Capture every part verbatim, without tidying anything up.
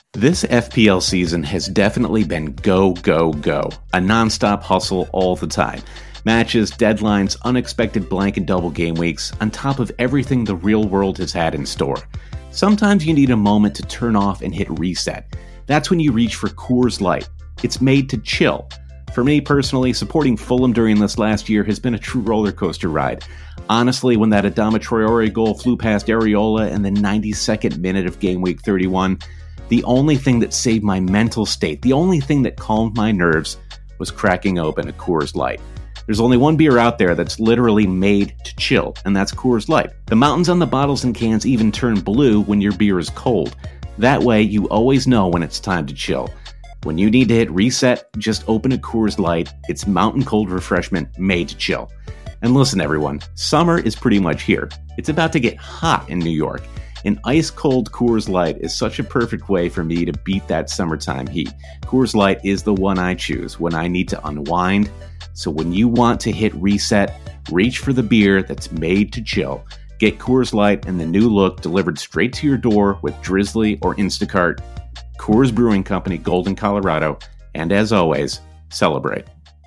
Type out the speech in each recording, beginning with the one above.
This F P L season has definitely been go, go, go. A nonstop hustle all the time. Matches, deadlines, unexpected blank and double game weeks, on top of everything the real world has had in store. Sometimes you need a moment to turn off and hit reset. That's when you reach for Coors Light. It's made to chill. For me personally, supporting Fulham during this last year has been a true roller coaster ride. Honestly, when that Adama Traore goal flew past Areola in the ninety-second minute of game week thirty-one, the only thing that saved my mental state, the only thing that calmed my nerves, was cracking open a Coors Light. There's only one beer out there that's literally made to chill, and that's Coors Light. The mountains on the bottles and cans even turn blue when your beer is cold. That way, you always know when it's time to chill. When you need to hit reset, just open a Coors Light. It's mountain cold refreshment made to chill. And listen, everyone, summer is pretty much here. It's about to get hot in New York. An ice-cold Coors Light is such a perfect way for me to beat that summertime heat. Coors Light is the one I choose when I need to unwind. So when you want to hit reset, reach for the beer that's made to chill. Get Coors Light and the new look delivered straight to your door with Drizzly or Instacart. Coors Brewing Company, Golden, Colorado. And as always, celebrate.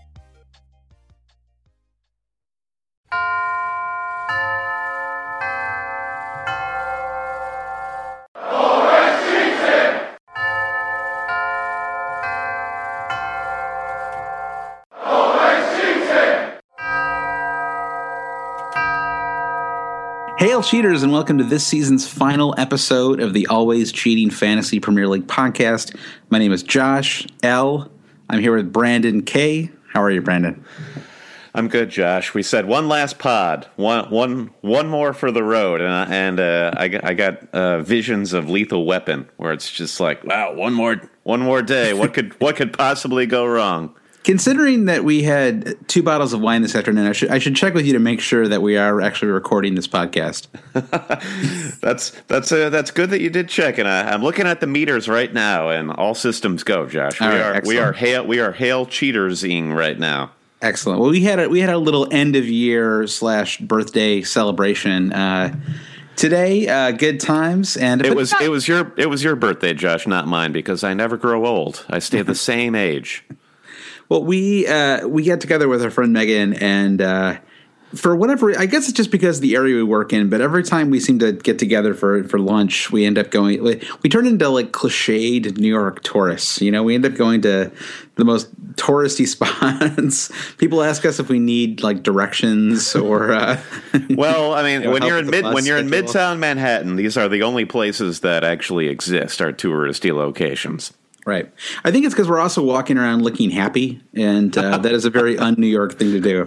Hail cheaters, and welcome to this season's final episode of the Always Cheating Fantasy Premier League podcast. My name is Josh L. I'm here with Brandon K. How are you, Brandon? I'm good, Josh. We said one last pod, one, one, one more for the road, and, I, and uh, I got, I got uh, visions of Lethal Weapon, where it's just like, wow, one more, one more day. What could, what could possibly go wrong? Considering that we had two bottles of wine this afternoon, I should I should check with you to make sure that we are actually recording this podcast. that's that's uh, that's good that you did check, and I, I'm looking at the meters right now, and all systems go, Josh. We all right, are excellent. we are hail we are hail cheatersing right now. Excellent. Well, we had a, we had a little end of year slash birthday celebration uh, today. Uh, good times, and it was not- it was your it was your birthday, Josh, not mine, because I never grow old. I stay the same age. Well, we uh, we get together with our friend Megan, and uh, for whatever, I guess it's just because of the area we work in, but every time we seem to get together for, for lunch, we end up going, we, we turn into like cliched New York tourists. You know, we end up going to the most touristy spots. People ask us if we need like directions or. Uh, well, I mean, you know, when you're in mid when you're schedule. in Midtown Manhattan, these are the only places that actually exist are touristy locations. Right. I think it's because we're also walking around looking happy, and uh, that is a very un-New York thing to do.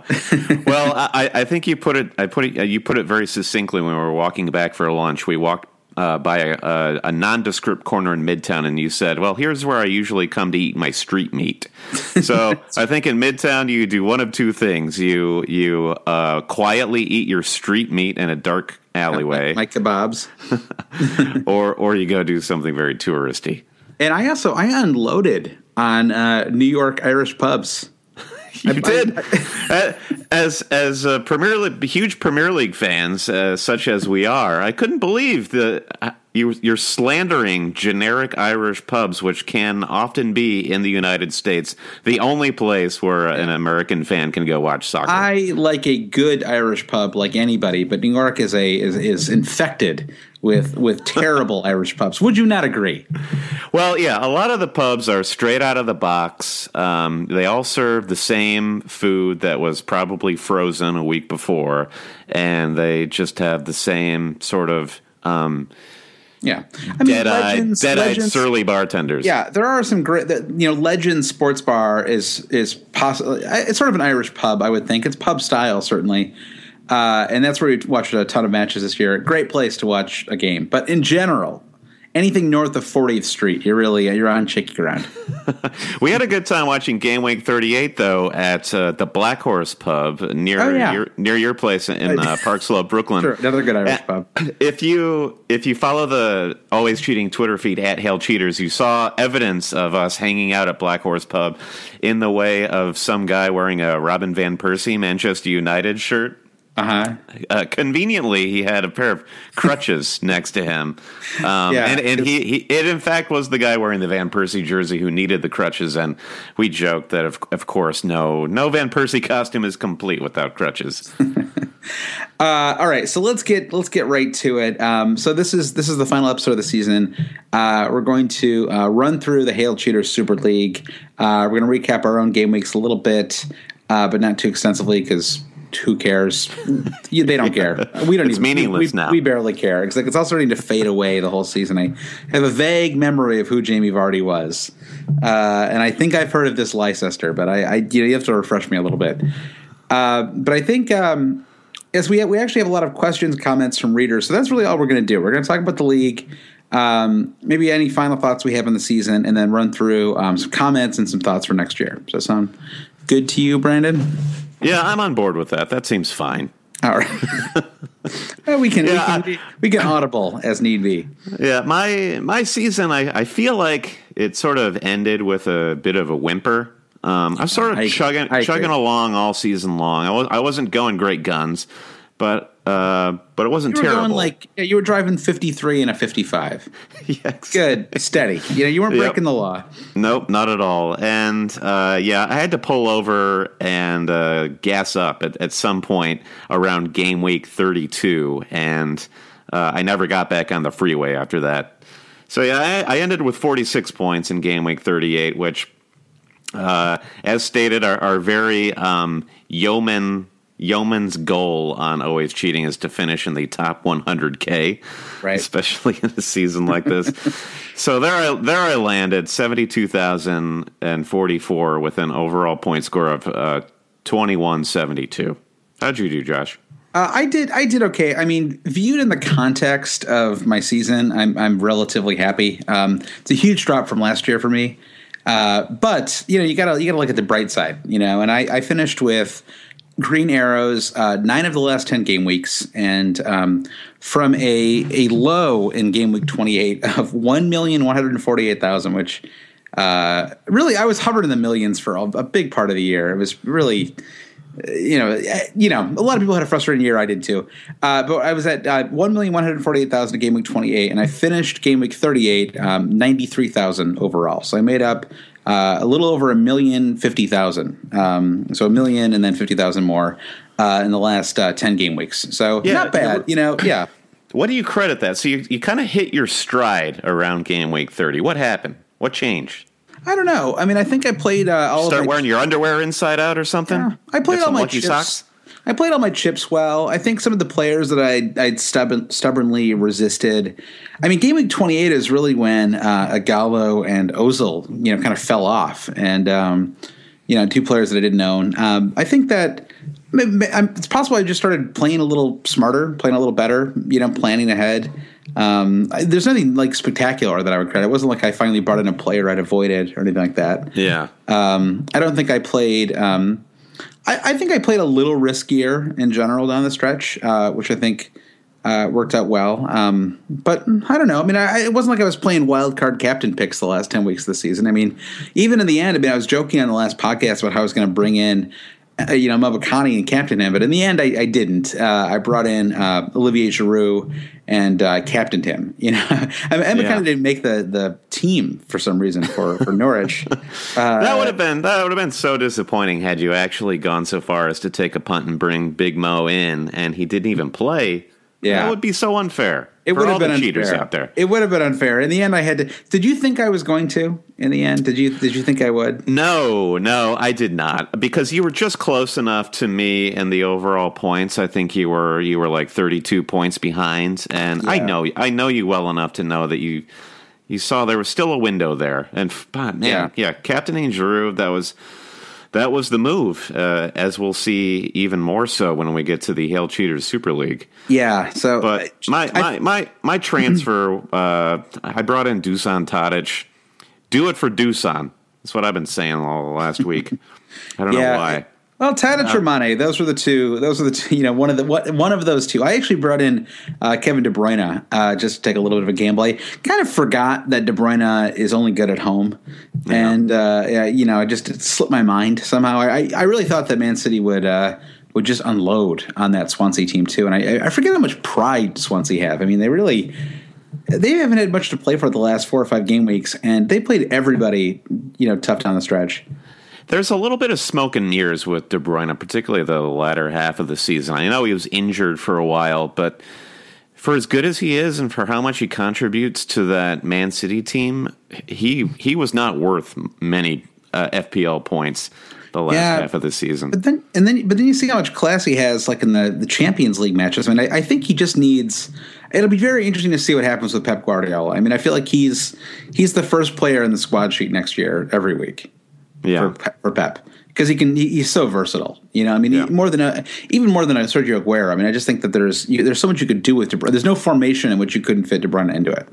Well, I, I think you put it. I put it. You put it very succinctly when we were walking back for lunch. We walked uh, by a, a, a nondescript corner in Midtown, and you said, "Well, here's where I usually come to eat my street meat." So I think in Midtown you do one of two things: you you uh, quietly eat your street meat in a dark alleyway, like kebabs, or or you go do something very touristy. And I also I unloaded on uh, New York Irish pubs. You I, did, I, as as uh, Premier League, huge Premier League fans, uh, such as we are. I couldn't believe the uh, you, you're slandering generic Irish pubs, which can often be in the United States the only place where an American fan can go watch soccer. I like a good Irish pub, like anybody, but New York is a is, is infected with with terrible Irish pubs. Would you not agree? Well, yeah, a lot of the pubs are straight out of the box. Um, they all serve the same food that was probably frozen a week before, and they just have the same sort of um, yeah, I mean, dead-eyed, Legends, dead-eyed, Legends, surly bartenders. Yeah, there are some great. You know, Legends Sports Bar is is possibly it's sort of an Irish pub. I would think it's pub style certainly. Uh, and that's where we watched a ton of matches this year. Great place to watch a game. But in general, anything north of fortieth Street, you're really you're on shaky ground. We had a good time watching Game Week thirty-eight, though, at uh, the Black Horse Pub near oh, yeah. your near your place in uh, Park Slope, Brooklyn. Sure, another good Irish uh, pub. If you if you follow the Always Cheating Twitter feed at Hail Cheaters, you saw evidence of us hanging out at Black Horse Pub in the way of some guy wearing a Robin Van Persie Manchester United shirt. Uh-huh. Uh, conveniently, he had a pair of crutches next to him. Um, yeah, and and he, he, it in fact was the guy wearing the Van Persie jersey who needed the crutches. And we joked that, of, of course, no, no Van Persie costume is complete without crutches. uh, all right, so let's get let's get right to it. Um, so this is this is the final episode of the season. Uh, we're going to uh, run through the Hail Cheaters Super League. Uh, we're going to recap our own game weeks a little bit, uh, but not too extensively because. Who cares? You, they don't care. We don't. It's even, meaningless we, we, now. We barely care. It's like it's all starting to fade away. The whole season. I have a vague memory of who Jamie Vardy was, uh, and I think I've heard of this Leicester, but I, I you, know, you have to refresh me a little bit. Uh, but I think um, yes, we we actually have a lot of questions, comments from readers. So that's really all we're going to do. We're going to talk about the league, um, maybe any final thoughts we have on the season, and then run through um, some comments and some thoughts for next year. Does that sound good to you, Brandon? Yeah, I'm on board with that. That seems fine. All right. well, we can yeah, we can I, we can audible as need be. Yeah, my my season, I, I feel like it sort of ended with a bit of a whimper. Um, I was sort of I, chugging I chugging along all season long. I was I wasn't going great guns, but uh, but it wasn't you were terrible. Going like yeah, you were driving fifty-three and a fifty-five. Yes, good, steady. You know, you weren't yep. breaking the law. Nope, not at all. And uh, yeah, I had to pull over and uh, gas up at, at some point around game week thirty-two, and uh, I never got back on the freeway after that. So yeah, I, I ended with forty-six points in game week thirty-eight, which, uh, as stated, are, are very um, yeoman. Yeoman's goal on Always Cheating is to finish in the top one hundred K, right? Especially in a season like this. So there, I there I landed seventy-two thousand forty-four with an overall point score of uh, twenty-one seventy-two. How'd you do, Josh? Uh, I did. I did okay. I mean, viewed in the context of my season, I'm I'm relatively happy. Um, it's a huge drop from last year for me, uh, but you know, you gotta you gotta look at the bright side, you know. And I, I finished with green arrows, uh, nine of the last ten game weeks, and um, from a a low in game week twenty-eight of one million one hundred forty-eight thousand, which uh, really I was hovered in the millions for a, a big part of the year. It was really, you know, you know, a lot of people had a frustrating year. I did too, uh, but I was at uh, one million one hundred forty-eight thousand in game week twenty-eight, and I finished game week thirty-eight um, ninety-three thousand overall. So I made up. Uh, a little over a million fifty thousand, um, so a million and then fifty thousand more uh, in the last uh, ten game weeks. So yeah, not bad, you know. Yeah. What do you credit that? So you you kind of hit your stride around game week thirty. What happened? What changed? I don't know. I mean, I think I played uh, all. Start of my wearing your underwear inside out or something. Yeah, I played Get all my lucky chips. Socks? I played all my chips well. I think some of the players that I I'd stubborn, stubbornly resisted. I mean, game week twenty-eight is really when uh, Agallo and Ozil, you know, kind of fell off, and um, you know, two players that I didn't own. Um, I think that it's possible I just started playing a little smarter, playing a little better, you know, planning ahead. Um, there's nothing like spectacular that I would credit. It wasn't like I finally brought in a player I'd avoided or anything like that. Yeah. Um, I don't think I played. Um, I, I think I played a little riskier in general down the stretch, uh, which I think uh, worked out well. Um, but I don't know. I mean, I, it wasn't like I was playing wild card captain picks the last ten weeks of the season. I mean, even in the end, I mean, I was joking on the last podcast about how I was going to bring in, uh, you know, Mabukani and captain him, but in the end, I, I didn't. Uh, I brought in uh, Olivier Giroud and uh, captained him. You know, I mean, Emma yeah. kind of didn't make the, the team for some reason for, for Norwich. Uh, that would have been that would have been so disappointing had you actually gone so far as to take a punt and bring Big Mo in, and he didn't even play. Yeah, that would be so unfair. It would have been unfair. Cheaters out there. It would have been unfair. In the end, I had to. Did you think I was going to? In the end, did you? Did you think I would? No, no, I did not. Because you were just close enough to me in the overall points. I think you were you were like thirty-two points behind, and yeah. I know I know you well enough to know that you you saw there was still a window there. And man, yeah, yeah captaining Giroud, that was. That was the move, uh, as we'll see even more so when we get to the Hail Cheaters Super League. Yeah, so but my I, my, my my transfer, uh, I brought in Dusan Tadic. Do it for Dusan. That's what I've been saying all last week. I don't yeah, know why. Well, Tadic or Mane, those were the two. Those were the two, you know one of the what, one of those two. I actually brought in uh, Kevin De Bruyne uh, just to take a little bit of a gamble. I kind of forgot that De Bruyne is only good at home, yeah. and uh, yeah, you know, I just it slipped my mind somehow. I I really thought that Man City would uh, would just unload on that Swansea team too. And I, I forget how much pride Swansea have. I mean, they really they haven't had much to play for the last four or five game weeks, and they played everybody, you know, tough down the stretch. There's a little bit of smoke and mirrors with De Bruyne, particularly the latter half of the season. I know he was injured for a while, but for as good as he is and for how much he contributes to that Man City team, he he was not worth many uh, F P L points the last yeah, half of the season. But then, and then, but then you see how much class he has, like in the, the Champions League matches. I mean, I, I think he just needs. It'll be very interesting to see what happens with Pep Guardiola. I mean, I feel like he's he's the first player in the squad sheet next year every week. Yeah, for, for Pep, because he can. He, he's so versatile. You know, I mean, yeah. he, more than a even more than a Sergio Aguero. I mean, I just think that there's you, there's so much you could do with De Bruyne. There's no formation in which you couldn't fit De Bruyne into it.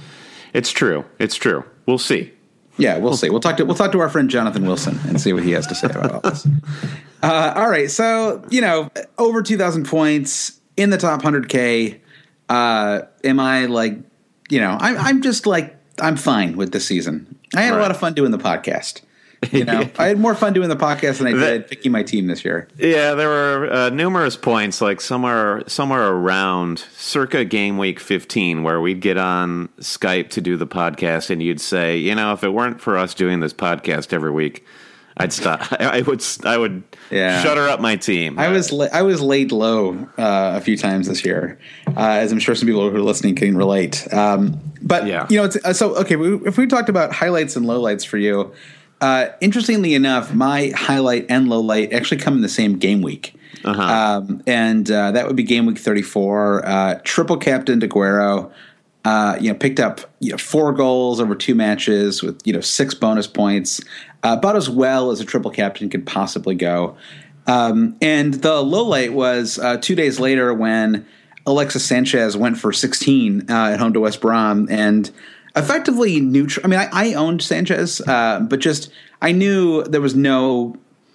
It's true. It's true. We'll see. Yeah, we'll see. We'll talk to we'll talk to our friend Jonathan Wilson and see what he has to say about all this. Uh, all right, so you know, over two thousand points in the top one hundred K. Uh, am I like, you know, I'm I'm just like I'm fine with this season. I had right. a lot of fun doing the podcast. You know, I had more fun doing the podcast than I did picking my team this year. Yeah, there were uh, numerous points, like somewhere somewhere around circa game week fifteen, where we'd get on Skype to do the podcast, and you'd say, you know, if it weren't for us doing this podcast every week, I'd stop. I would I would yeah. shutter up my team. I was la- I was laid low uh, a few times this year, uh, as I'm sure some people who are listening can relate. Um, but yeah. you know, it's, uh, so okay. We, if we talked about highlights and lowlights for you. Uh, interestingly enough, my highlight and low light actually come in the same game week. Uh-huh. Um, and uh, that would be game week thirty-four. Uh, triple captain Aguero, uh, you know, picked up you know four goals over two matches with you know six bonus points, uh, about as well as a triple captain could possibly go. Um, and the low light was uh, two days later when Alexis Sanchez went for sixteen uh, at home to West Brom and. Effectively neutral. I mean, I, I owned Sanchez, uh, but just I knew there was no,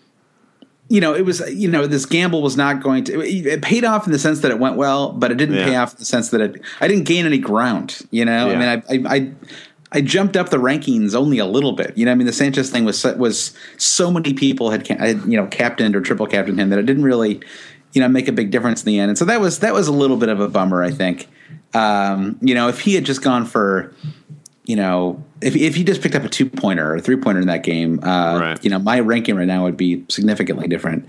you know, it was, you know, this gamble was not going to. It, it paid off in the sense that it went well, but it didn't yeah. pay off in the sense that it. I didn't gain any ground. You know, yeah. I mean, I, I I I jumped up the rankings only a little bit. You know, I mean, the Sanchez thing was was so many people had, had you know captained or triple captained him that it didn't really, you know, make a big difference in the end. And so that was that was a little bit of a bummer, I think. Um, you know, if he had just gone for. You know, if if he just picked up a two pointer or a three pointer in that game, uh, right. you know, my ranking right now would be significantly different.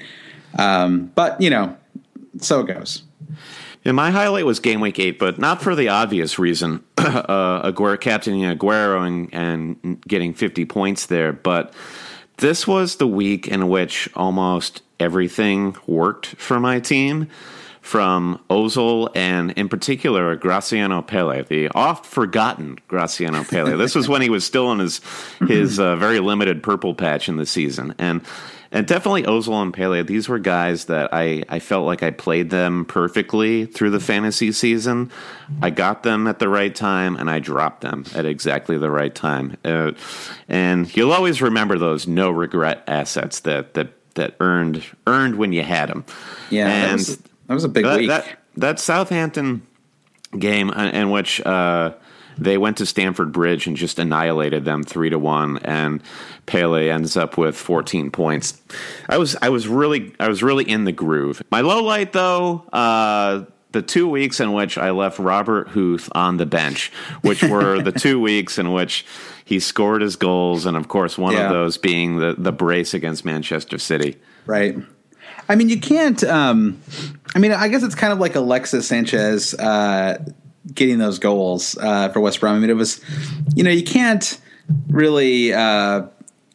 Um, but you know, so it goes. Yeah, my highlight was game week eight, but not for the obvious reason. uh, Aguero captaining Aguero and, and getting fifty points there, but this was the week in which almost everything worked for my team. From Ozil and, in particular, Graziano Pele, the oft-forgotten Graziano Pele. This was when he was still in his his uh, very limited purple patch in the season. And and definitely Ozil and Pele, these were guys that I, I felt like I played them perfectly through the fantasy season. I got them at the right time, and I dropped them at exactly the right time. Uh, and you'll always remember those no-regret assets that that, that earned earned when you had them. Yeah, and that was- That was a big that, week. That, that Southampton game in which uh, they went to Stamford Bridge and just annihilated them three to one, and Pele ends up with fourteen points. I was I was really I was really in the groove. My low light though, uh, the two weeks in which I left Robert Huth on the bench, which were the two weeks in which he scored his goals, and of course one yeah. of those being the the brace against Manchester City. Right. I mean, you can't. Um, I mean, I guess it's kind of like Alexis Sanchez uh, getting those goals uh, for West Brom. I mean, it was, you know, you can't really uh,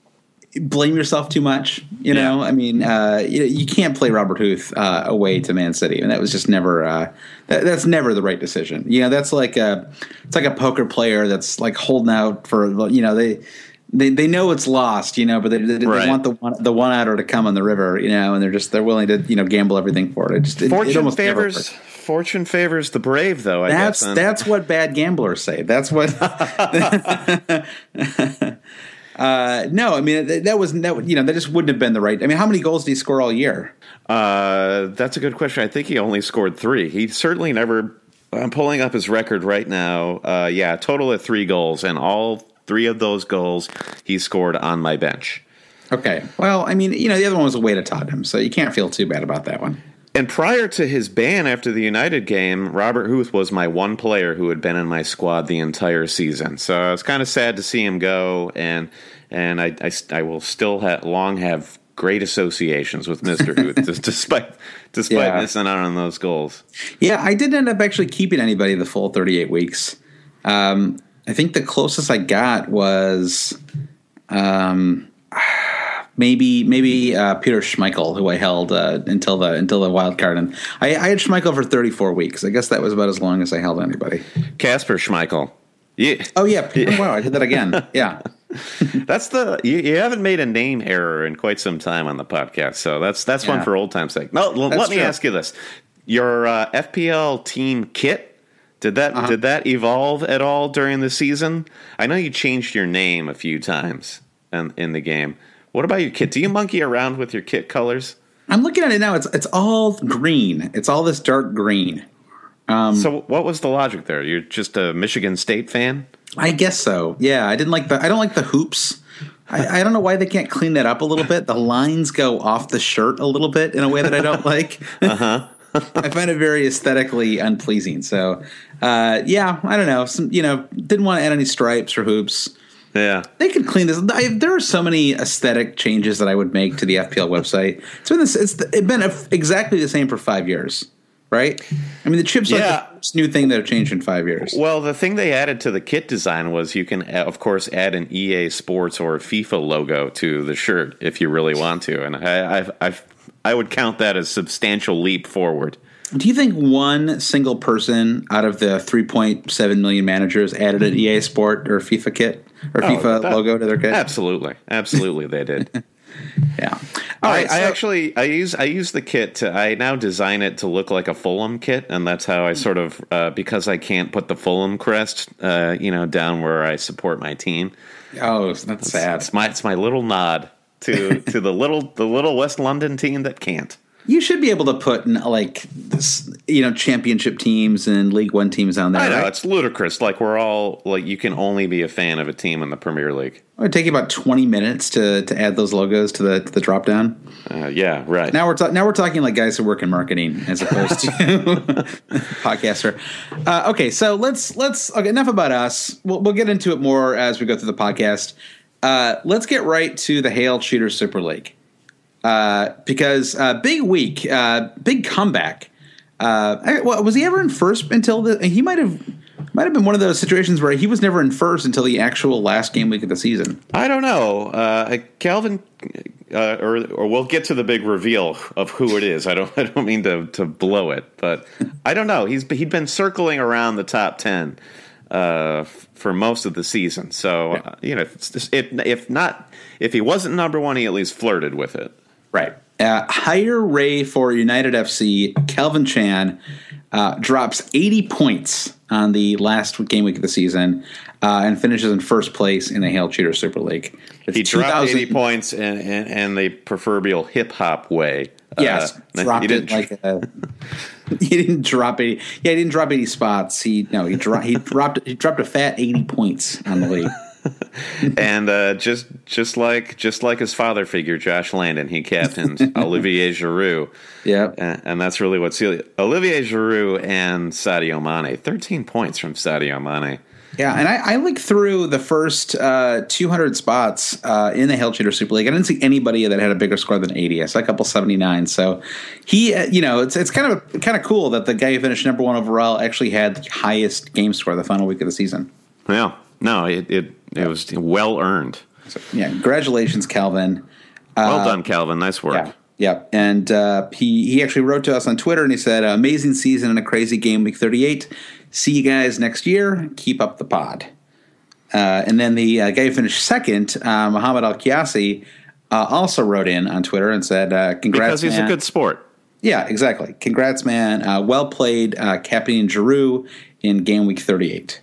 blame yourself too much. You know, yeah. I mean, uh, you, you can't play Robert Huth uh, away to Man City, and that was just never. Uh, that, that's never the right decision. You know, that's like a. It's like a poker player that's like holding out for. You know, they. They they know it's lost, you know, but they, they, right. they want the one the one outer to come on the river, you know, and they're just they're willing to you know gamble everything for it. It just it, fortune it almost favors fortune favors the brave, though. I that's guess, that's what bad gamblers say. That's what. uh, no, I mean that, that was that you know that just wouldn't have been the right. I mean, how many goals did he score all year? Uh, that's a good question. I think he only scored three. He certainly never. I'm pulling up his record right now. Uh, yeah, total of three goals, and all. Three of those goals he scored on my bench. Okay. Well, I mean, you know, the other one was away to Tottenham, so you can't feel too bad about that one. And prior to his ban after the United game, Robert Huth was my one player who had been in my squad the entire season. So I was kind of sad to see him go, and and I, I, I will still ha- long have great associations with Mister Huth, despite despite yeah. missing out on those goals. Yeah, I didn't end up actually keeping anybody the full thirty-eight weeks. Um, I think the closest I got was um, maybe maybe uh, Peter Schmeichel, who I held uh, until the until the wild card, and I, I had Schmeichel for thirty-four weeks. I guess that was about as long as I held anybody. Casper Schmeichel. Yeah. Oh yeah. Wow, I did that again. Yeah. That's the you, you haven't made a name error in quite some time on the podcast, so that's that's yeah. one for old time's sake. No, l- let me true. ask you this: your uh, F P L team kit. Did that uh-huh. did that evolve at all during the season? I know you changed your name a few times in, in the game. What about your kit? Do you monkey around with your kit colors? I'm looking at it now. It's it's all green. It's all this dark green. Um, so what was the logic there? You're just a Michigan State fan? I guess so. Yeah, I didn't like the. I don't like the hoops. I, I don't know why they can't clean that up a little bit. The lines go off the shirt a little bit in a way that I don't like. Uh huh. I find it very aesthetically unpleasing. So, uh, yeah, I don't know. Some, you know, didn't want to add any stripes or hoops. Yeah, they could clean this. I, there are so many aesthetic changes that I would make to the F P L website. It's been this. It's, it's been a, exactly the same for five years, right? I mean, the chips yeah. are the first new thing that have changed in five years. Well, the thing they added to the kit design was you can, of course, add an E A Sports or FIFA logo to the shirt if you really want to, and I, I've, I've I would count that as a substantial leap forward. Do you think one single person out of the three point seven million managers added an E A Sport or FIFA kit or oh, FIFA that, logo to their kit? Absolutely, absolutely, they did. Yeah, All right, I, so, I actually I use I use the kit to I now design it to look like a Fulham kit, and that's how I sort of uh, because I can't put the Fulham crest, uh, you know, down where I support my team. Oh, that's it's, sad. It's my it's my little nod to to the little the little West London team that can't. You should be able to put like this, you know, championship teams and League One teams on there. I know right? It's ludicrous. Like we're all like you can only be a fan of a team in the Premier League. It would take you about twenty minutes to, to add those logos to the to the drop down. Uh, yeah, right. Now we're ta- now we're talking like guys who work in marketing as opposed to podcaster. Uh, okay, so let's let's okay. Enough about us. We'll we'll get into it more as we go through the podcast. Uh, let's get right to the Hail Cheaters Super League. Uh, because uh, big week, uh, big comeback. Uh, I, well, was he ever in first until the? He might have, might have been one of those situations where he was never in first until the actual last game week of the season. I don't know, uh, Calvin, uh, or or we'll get to the big reveal of who it is. I don't, I don't mean to to blow it, but I don't know. He's he'd been circling around the top ten uh, for most of the season. So uh, you know, if, if if not, if he wasn't number one, he at least flirted with it. Right. Uh, higher Ray for United F C, Calvin Chan, uh, drops eighty points on the last game week of the season uh, and finishes in first place in the Hail Cheater Super League. It's he dropped eighty points in, in, in the proverbial hip-hop way. Yes, uh, dropped it like a, he didn't drop eighty. Yeah, he didn't drop eighty spots. He no, he, dro- he dropped he dropped a fat eighty points on the league. And uh, just just like just like his father figure, Josh Landon, he captained Olivier Giroud. Yeah, and, and that's really what's Olivier Giroud and Sadio Mane. Thirteen points from Sadio Mane. Yeah, and I, I looked through the first uh, two hundred spots uh, in the Hail Cheater Super League. I didn't see anybody that had a bigger score than eighty. I saw a couple seventy-nine. So he, uh, you know, it's it's kind of kind of cool that the guy who finished number one overall actually had the highest game score the final week of the season. Yeah, no, it it, it was well earned. So, yeah, congratulations, Calvin. Well uh, done, Calvin. Nice work. Yeah. Yeah, and uh, he he actually wrote to us on Twitter and he said, "Amazing season and a crazy game week thirty-eight. See you guys next year. Keep up the pod." Uh, and then the uh, guy who finished second, uh, Muhammad Al Kiasi, uh, also wrote in on Twitter and said, uh, "Congrats, because he's man. a good sport." Yeah, exactly. Congrats, man. Uh, well played, uh, Captain Giroud in game week thirty-eight.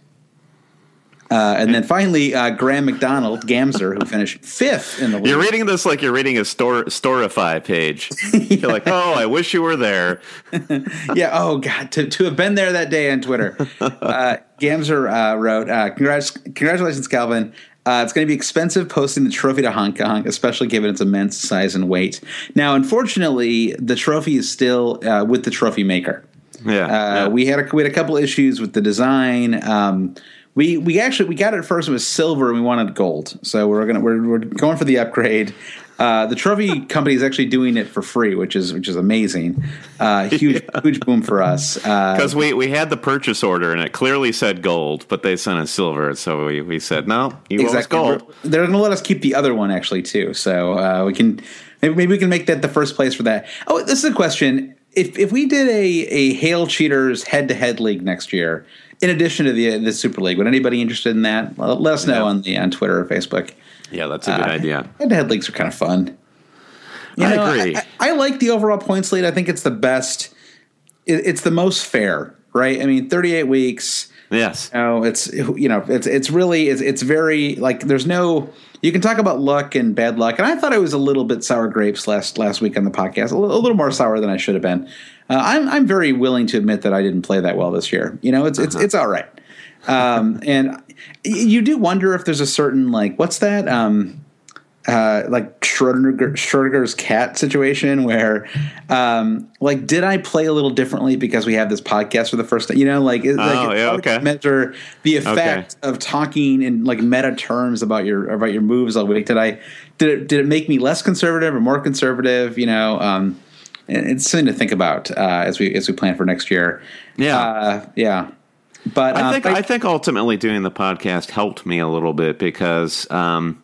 Uh, and then finally, uh, Graham McDonald, Gamzer, who finished fifth in the league. You're reading this like you're reading a store, Storify page. Yeah. You're like, oh, I wish you were there. Yeah, oh, God, to, to have been there that day on Twitter. Uh, Gamzer uh, wrote, uh, Congrats, congratulations, Calvin. Uh, it's going to be expensive posting the trophy to Hong Kong, especially given its immense size and weight. Now, unfortunately, the trophy is still uh, with the trophy maker. Yeah, uh, yeah. we had a we had a couple issues with the design. Um, we we actually we got it first. It was silver, and we wanted gold, so we're gonna we're, we're going for the upgrade. Uh, the trophy company is actually doing it for free, which is which is amazing. Uh, huge yeah. huge boom for us because uh, we, we had the purchase order and it clearly said gold, but they sent us silver, so we, we said no, you exactly. owe us gold. We're, they're going to let us keep the other one actually too, so uh, we can maybe, maybe we can make that the first place for that. Oh, this is a question: if if we did a a Hail Cheaters head to head league next year, in addition to the the Super League, would anybody interested in that? Let, let us know yeah. on the on Twitter or Facebook. Yeah, that's a good uh, idea. Head-to-head leagues are kind of fun. You I know, agree. I, I like the overall points lead. I think it's the best. It, it's the most fair, right? I mean, thirty-eight weeks. Yes. You know, it's you know, it's it's really it's, it's very like there's no. You can talk about luck and bad luck, and I thought I was a little bit sour grapes last last week on the podcast, a little, a little more sour than I should have been. Uh, I'm I'm very willing to admit that I didn't play that well this year. You know, it's uh-huh. it's it's all right. Um, and you do wonder if there's a certain like what's that um, uh, like Schrodinger, Schrodinger's cat situation where um, like did I play a little differently because we have this podcast for the first time? You know, like, oh, like yeah, okay. measure the effect okay. of talking in like meta terms about your about your moves all week. Did I did it did it make me less conservative or more conservative? You know. Um, it's something to think about uh, as we as we plan for next year. Yeah, uh, yeah. But I um, think I, I think ultimately doing the podcast helped me a little bit because um,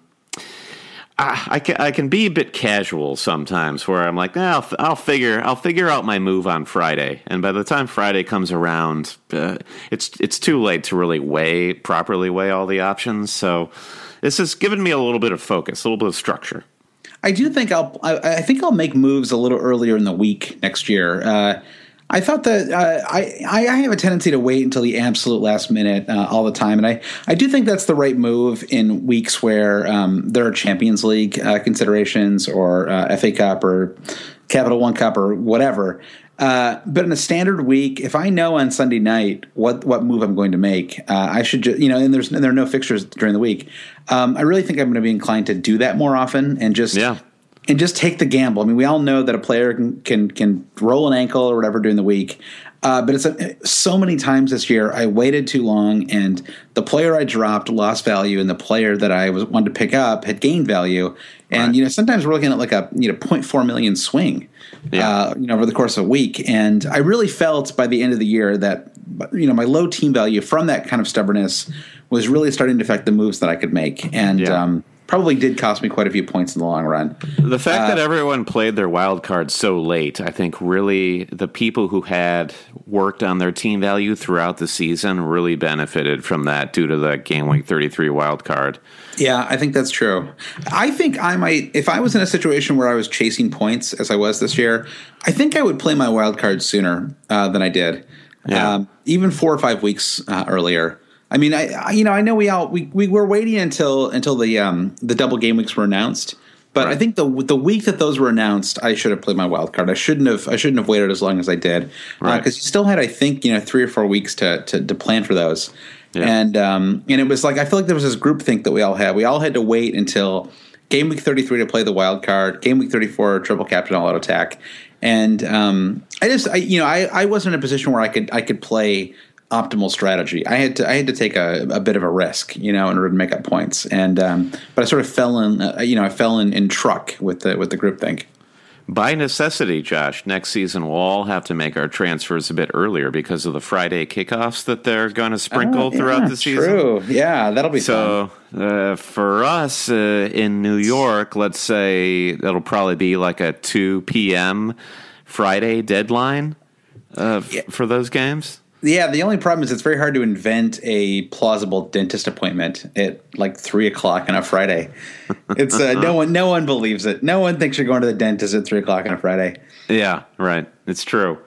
I, I can I can be a bit casual sometimes where I'm like, eh, I'll I'll figure I'll figure out my move on Friday, and by the time Friday comes around, uh, it's it's too late to really weigh properly weigh all the options. So this has given me a little bit of focus, a little bit of structure. I do think I'll I, I think I'll make moves a little earlier in the week next year. Uh, I thought that uh, I I have a tendency to wait until the absolute last minute uh, all the time, and I, I do think that's the right move in weeks where um, there are Champions League uh, considerations or uh, F A Cup or Capital One Cup or whatever. Uh, but in a standard week, if I know on Sunday night what, what move I'm going to make, uh, I should just, you know, and there's and there are no fixtures during the week. Um, I really think I'm going to be inclined to do that more often and just yeah. and just take the gamble. I mean, we all know that a player can can, can roll an ankle or whatever during the week. Uh, but it's a, so many times this year I waited too long, and the player I dropped lost value, and the player that I was wanted to pick up had gained value. And right. you know, sometimes we're looking at like a you know zero point four million swing, yeah. uh, you know, over the course of a week. And I really felt by the end of the year that you know my low team value from that kind of stubbornness was really starting to affect the moves that I could make. And yeah. um, probably did cost me quite a few points in the long run. The fact uh, uh, that everyone played their wild card so late, I think really the people who had worked on their team value throughout the season really benefited from that due to the game week thirty-three wild card. Yeah, I think that's true. I think I might, if I was in a situation where I was chasing points as I was this year, I think I would play my wild card sooner uh, than I did. Yeah. Um, even four or five weeks uh, earlier. I mean, I, I you know I know we all we, we were waiting until until the um, the double game weeks were announced, but right. I think the the week that those were announced, I should have played my wild card. I shouldn't have I shouldn't have waited as long as I did because right. uh, you still had I think you know three or four weeks to to, to plan for those, yeah. and um, and it was like I feel like there was this groupthink that we all had. We all had to wait until game week thirty-three to play the wild card, game week thirty-four triple captain all out attack, and um, I just I, you know I, I wasn't in a position where I could I could play optimal strategy. I had to I had to take a, a bit of a risk, you know, in order to make up points. And um, but I sort of fell in, uh, you know, I fell in, in truck with the with the groupthink. By necessity, Josh, next season we'll all have to make our transfers a bit earlier because of the Friday kickoffs that they're going to sprinkle oh, yeah, throughout the season. True, yeah, that'll be so. fun. Uh, for us uh, in New York, let's say it'll probably be like a two p.m. Friday deadline uh, f- yeah. for those games. Yeah, the only problem is it's very hard to invent a plausible dentist appointment at like three o'clock on a Friday. It's uh, no one, no one believes it. No one thinks you're going to the dentist at three o'clock on a Friday. Yeah, right. It's true.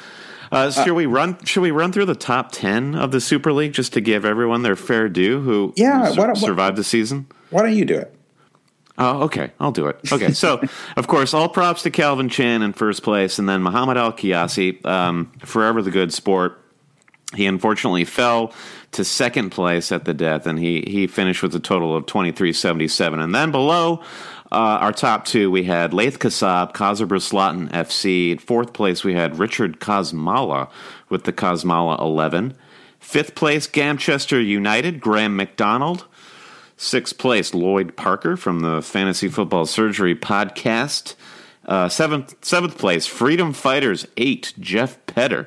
Uh, should uh, we run? Should we run through the top ten of the Super League just to give everyone their fair due who, yeah, who su- what, survived the season? Why don't you do it? Oh, okay. I'll do it. Okay. So, of course, all props to Calvin Chan in first place, and then Muhammad Al-Kiyasi, um, forever the good sport. He unfortunately fell to second place at the death, and he, he finished with a total of twenty-three seventy-seven. And then below uh, our top two, we had Laith Kassab, Kazabruslatin F C. In fourth place, we had Richard Kosmala with the Kosmala eleven. Fifth place, Gamchester United, Graham McDonald. Sixth place, Lloyd Parker from the Fantasy Football Surgery podcast. Uh, seventh, seventh place, Freedom Fighters eight, Jeff Petter,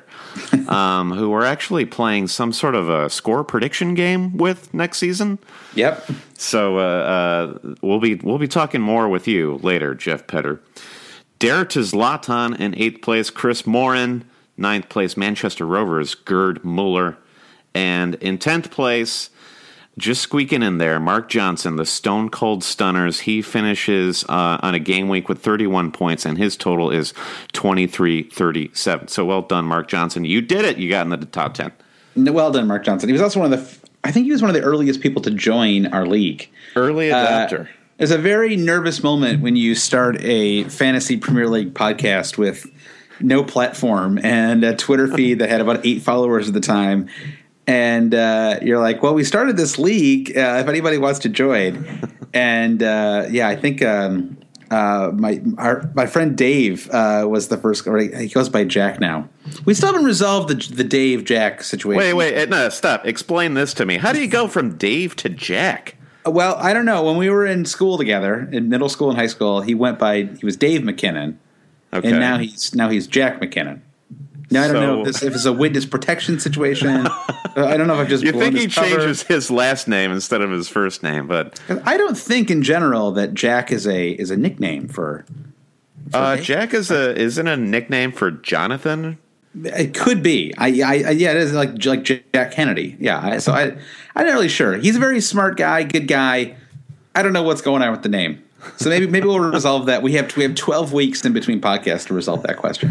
um, who we're actually playing some sort of a score prediction game with next season. Yep. So uh, uh, we'll be we'll be talking more with you later, Jeff Petter. Dare to Zlatan in eighth place, Chris Morin. Ninth place, Manchester Rovers, Gerd Muller. And in tenth place, just squeaking in there, Mark Johnson, the Stone Cold Stunners. He finishes uh, on a game week with thirty-one points, and his total is twenty-three thirty-seven. So well done, Mark Johnson. You did it. You got into the top ten. Well done, Mark Johnson. He was also one of the, I think he was one of the earliest people to join our league. Early adapter. Uh, it's a very nervous moment when you start a fantasy Premier League podcast with no platform and a Twitter feed that had about eight followers at the time. And uh, you're like, well, we started this league. Uh, if anybody wants to join, and uh, yeah, I think um, uh, my our, my friend Dave uh, was the first. Or he goes by Jack now. We still haven't resolved the the Dave Jack situation. Wait, wait, no, stop. Explain this to me. How do you go from Dave to Jack? Well, I don't know. When we were in school together, in middle school and high school, he went by he was Dave McKinnon, okay. And now he's now he's Jack McKinnon. Now, I don't so, know if, this, if it's a witness protection situation. I don't know if I've just You think he his cover. changes his last name instead of his first name, but I don't think in general that Jack is a is a nickname for, for uh, Jack is a isn't a nickname for Jonathan? It could be. I, I, I yeah, it is like like Jack Kennedy. Yeah, I, so I I'm not really sure. He's a very smart guy, good guy. I don't know what's going on with the name. So maybe maybe we'll resolve that. We have we have twelve weeks in between podcasts to resolve that question.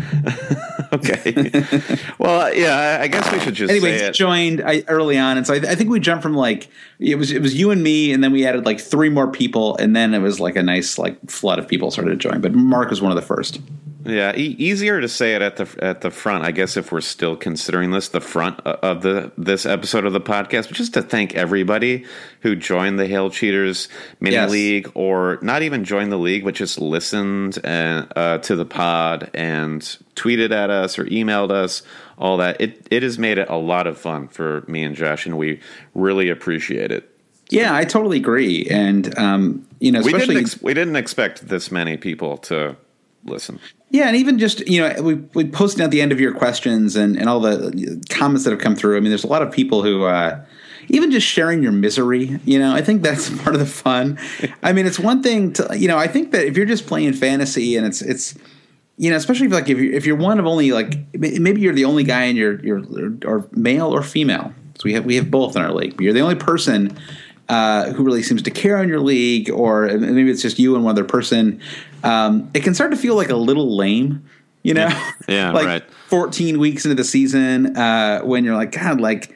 Okay. Well, yeah, I guess we should just anyway. Say he it. joined I, early on, and so I, I think we jumped from like it was it was you and me, and then we added like three more people, and then it was like a nice like flood of people started to join. But Mark was one of the first. Yeah, e- easier to say it at the at the front, I guess, if we're still considering this the front of the this episode of the podcast. But just to thank everybody who joined the Hail Cheaters mini yes. league, or not even joined the league, but just listened and, uh, to the pod and tweeted at us or emailed us. All that it it has made it a lot of fun for me and Josh, and we really appreciate it. Yeah, I totally agree, and um, you know, especially we didn't ex- we didn't expect this many people to listen. Yeah, and even just, you know, we we posted at the end of your questions and, and all the comments that have come through. I mean, there's a lot of people who uh, even just sharing your misery, you know, I think that's part of the fun. I mean, it's one thing to, you know, I think that if you're just playing fantasy and it's, it's you know, especially if like if you're, if you're one of only like maybe you're the only guy in your, your or male or female. So we have we have both in our league. But you're the only person uh, who really seems to care on your league, or maybe it's just you and one other person. Um, it can start to feel like a little lame, you know, yeah, yeah like right. fourteen weeks into the season, uh, when you're like, God, like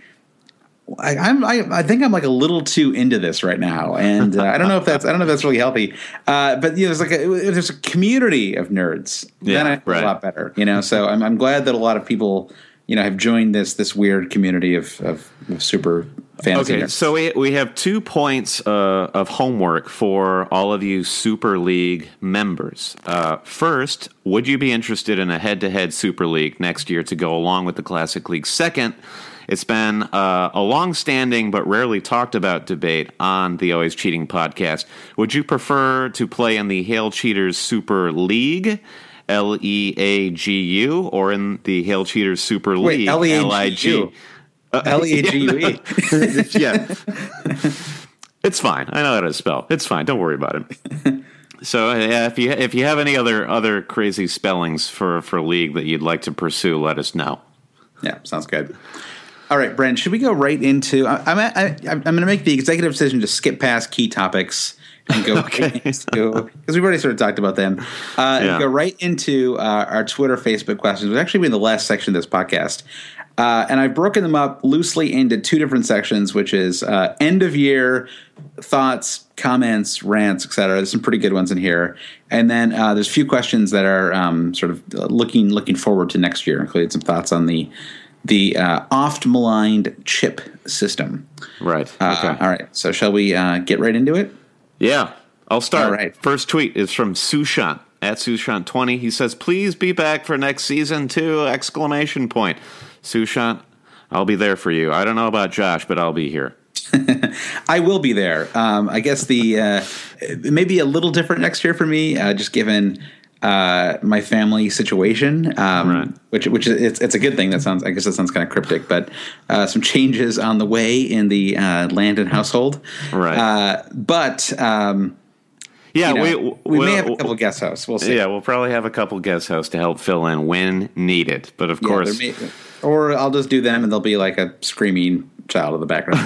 I, I'm, I, I think I'm like a little too into this right now. And uh, I don't know if that's, I don't know if that's really healthy. Uh, but you know, there's like a, there's a community of nerds. Yeah, then I feel right. a lot better, you know? So I'm, I'm glad that a lot of people, you know, have joined this, this weird community of, of, of super fantasy Okay, nerds. so we we have two points uh, of homework for all of you Super League members. Uh, first, would you be interested in a head-to-head Super League next year to go along with the Classic League? Second, it's been uh, a long-standing but rarely talked about debate on the Always Cheating podcast. Would you prefer to play in the Hail Cheaters Super League, L E A G U, or in the Hail Cheaters Super League, L E A G U? Uh, L E A G U E. Yeah. It's fine. I know how to spell. It's fine. Don't worry about it. So yeah, if you if you have any other other crazy spellings for, for league that you'd like to pursue, let us know. Yeah, sounds good. All right, Brent, should we go right into I, I'm I, I'm going to make the executive decision to skip past key topics and go okay. right into, because we've already sort of talked about them. Uh, yeah. And go right into uh, our Twitter, Facebook questions. It was actually in the last section of this podcast. Uh, and I've broken them up loosely into two different sections, which is uh, end of year thoughts, comments, rants, et cetera. There's some pretty good ones in here. And then uh, there's a few questions that are um, sort of looking looking forward to next year, including some thoughts on the the uh, oft maligned chip system. Right. Uh, okay. All right. So shall we uh, get right into it? Yeah. I'll start. All right. First tweet is from Sushant at Sushant twenty. He says, "Please be back for next season too!" Exclamation point. Sushant, I'll be there for you. I don't know about Josh, but I'll be here. I will be there. Um, I guess the uh, it may be a little different next year for me, uh, just given uh, my family situation. Um, Right. Which, which is it's, it's a good thing. That sounds. I guess that sounds kind of cryptic, but uh, some changes on the way in the uh, Landon household. Right. Uh, but um, Yeah, you know, we we we'll, may have a couple of guest hosts. We'll see. Yeah, we'll probably have a couple guest hosts to help fill in when needed. But of Yeah, course, there may- or I'll just do them, and there'll be like a screaming child in the background.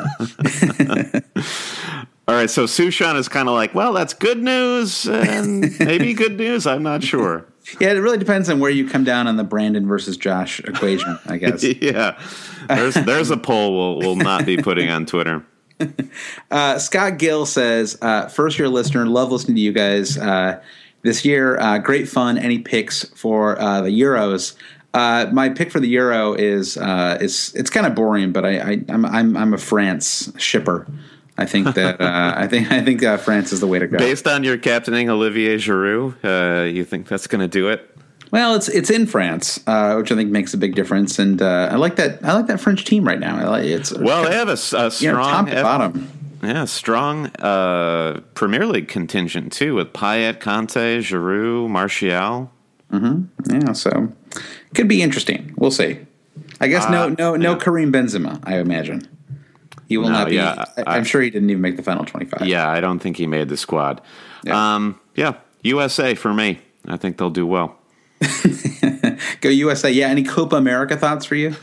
all right. So Sushant is kind of like, well, that's good news, and maybe good news. I'm not sure. Yeah, it really depends on where you come down on the Brandon versus Josh equation, I guess. Yeah, there's there's a poll we'll we'll not be putting on Twitter. Uh, Scott Gill says, uh, first year listener, love listening to you guys uh, this year. Uh, great fun. Any picks for uh, the Euros? Uh, my pick for the Euro is uh, is it's kind of boring, but I, I I'm I'm I'm a France shipper. I think that uh, I think I think uh, France is the way to go. Based on your captaining Olivier Giroud, uh, you think that's going to do it? Well, it's it's in France, uh, which I think makes a big difference, and uh, I like that. I like that French team right now. I like it's Well, they have a, a strong, you know, top to F- bottom. yeah, strong uh, Premier League contingent too, with Payet, Kanté, Giroud, Martial. Yeah, so could be interesting. We'll see. I guess no Uh, no no yeah. Karim Benzema. I imagine he will No, not be. yeah, I, I- I'm sure he didn't even make the final twenty-five. Yeah, I don't think he made the squad. Yeah. Um, yeah, U S A for me. I think they'll do well. Go U S A. Yeah. Any Copa America thoughts for you?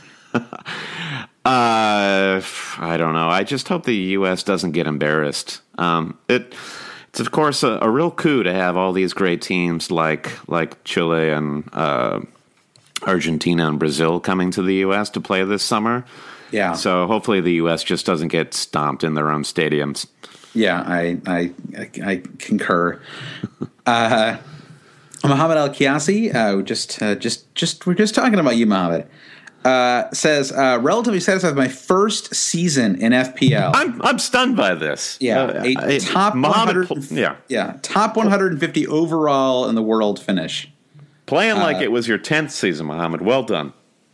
Uh, I don't know. I just hope the U S doesn't get embarrassed. Um, it, it's of course a, a real coup to have all these great teams like like Chile and uh, Argentina and Brazil coming to the U S to play this summer. Yeah. So hopefully the U S just doesn't get stomped in their own stadiums. Yeah, I I I, I concur. uh, Mohammed Al Kiasi, uh, just uh, just just we're just talking about you, Mohammed. Uh, says uh, relatively satisfied with my first season in F P L. I'm I'm stunned by this. Yeah, Uh, a I- top Mohammed, one hundred. yeah, yeah, top one hundred fifty overall in the world finish. playing like Uh, it was your tenth season, Mohammed. Well done.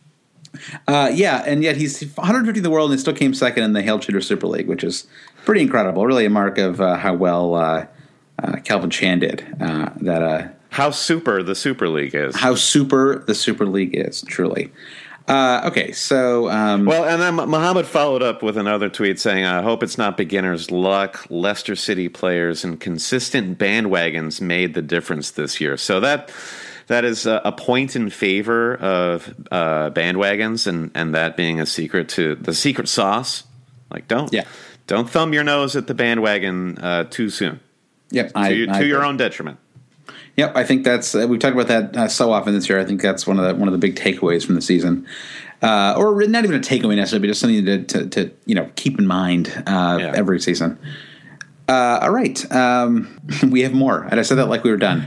Uh, yeah, and yet he's one hundred fifty in the world and still came second in the Hail Shooter Super League, which is pretty incredible. Really a mark of uh, how well uh, uh, Calvin Chan did. Uh, that uh, How super the Super League is. how super the Super League is, truly. Uh, okay, so um, Well, and then Mohammed followed up with another tweet saying, I hope it's not beginner's luck. Leicester City players and consistent bandwagons made the difference this year. So that that is a, a point in favor of uh, bandwagons, and, and that being a secret to the secret sauce. Like, don't Yeah. don't thumb your nose at the bandwagon uh, too soon. yep, To, I, you- I to your agree. own detriment. Yep, I think that's uh, we've talked about that uh, so often this year. I think that's one of the one of the big takeaways from the season, uh, or not even a takeaway necessarily, but just something to to, to you know keep in mind uh, Yeah. every season. Uh, all right, um, we have more. And I said that like we were done.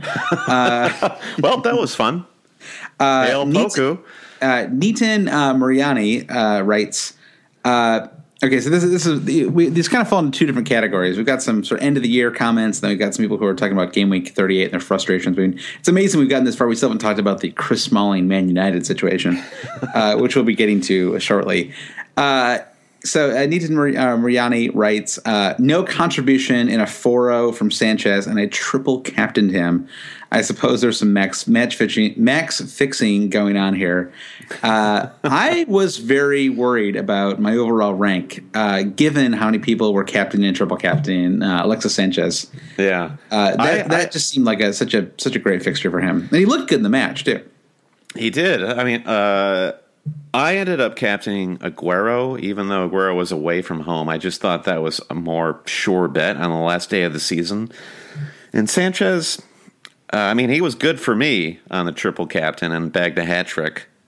Well, that was fun. Uh, Hail Neat- Poku. Uh, Nitin uh, Mariani uh, writes. Uh, okay, so this is this is we, these kind of fall into two different categories. We've got some sort of end of the year comments, then we've got some people who are talking about game week thirty-eight and their frustrations. I mean, it's amazing we've gotten this far. We still haven't talked about the Chris Smalling Man United situation, uh, which we'll be getting to shortly. Uh, so uh, Nitin Mar- uh, Mariani writes, uh, no contribution in a four oh from Sanchez, and I triple captained him. I suppose there's some max match fixing, max fixing going on here. Uh, I was very worried about my overall rank, uh, given how many people were captaining and triple captaining uh, Alexis Sanchez. Yeah. Uh, that I- that I- just seemed like a such a such a great fixture for him, and he looked good in the match too. He did. I mean, uh, I ended up captaining Aguero, even though Aguero was away from home. I just thought that was a more sure bet on the last day of the season. And Sanchez, uh, I mean, he was good for me on the triple captain and bagged a hat trick.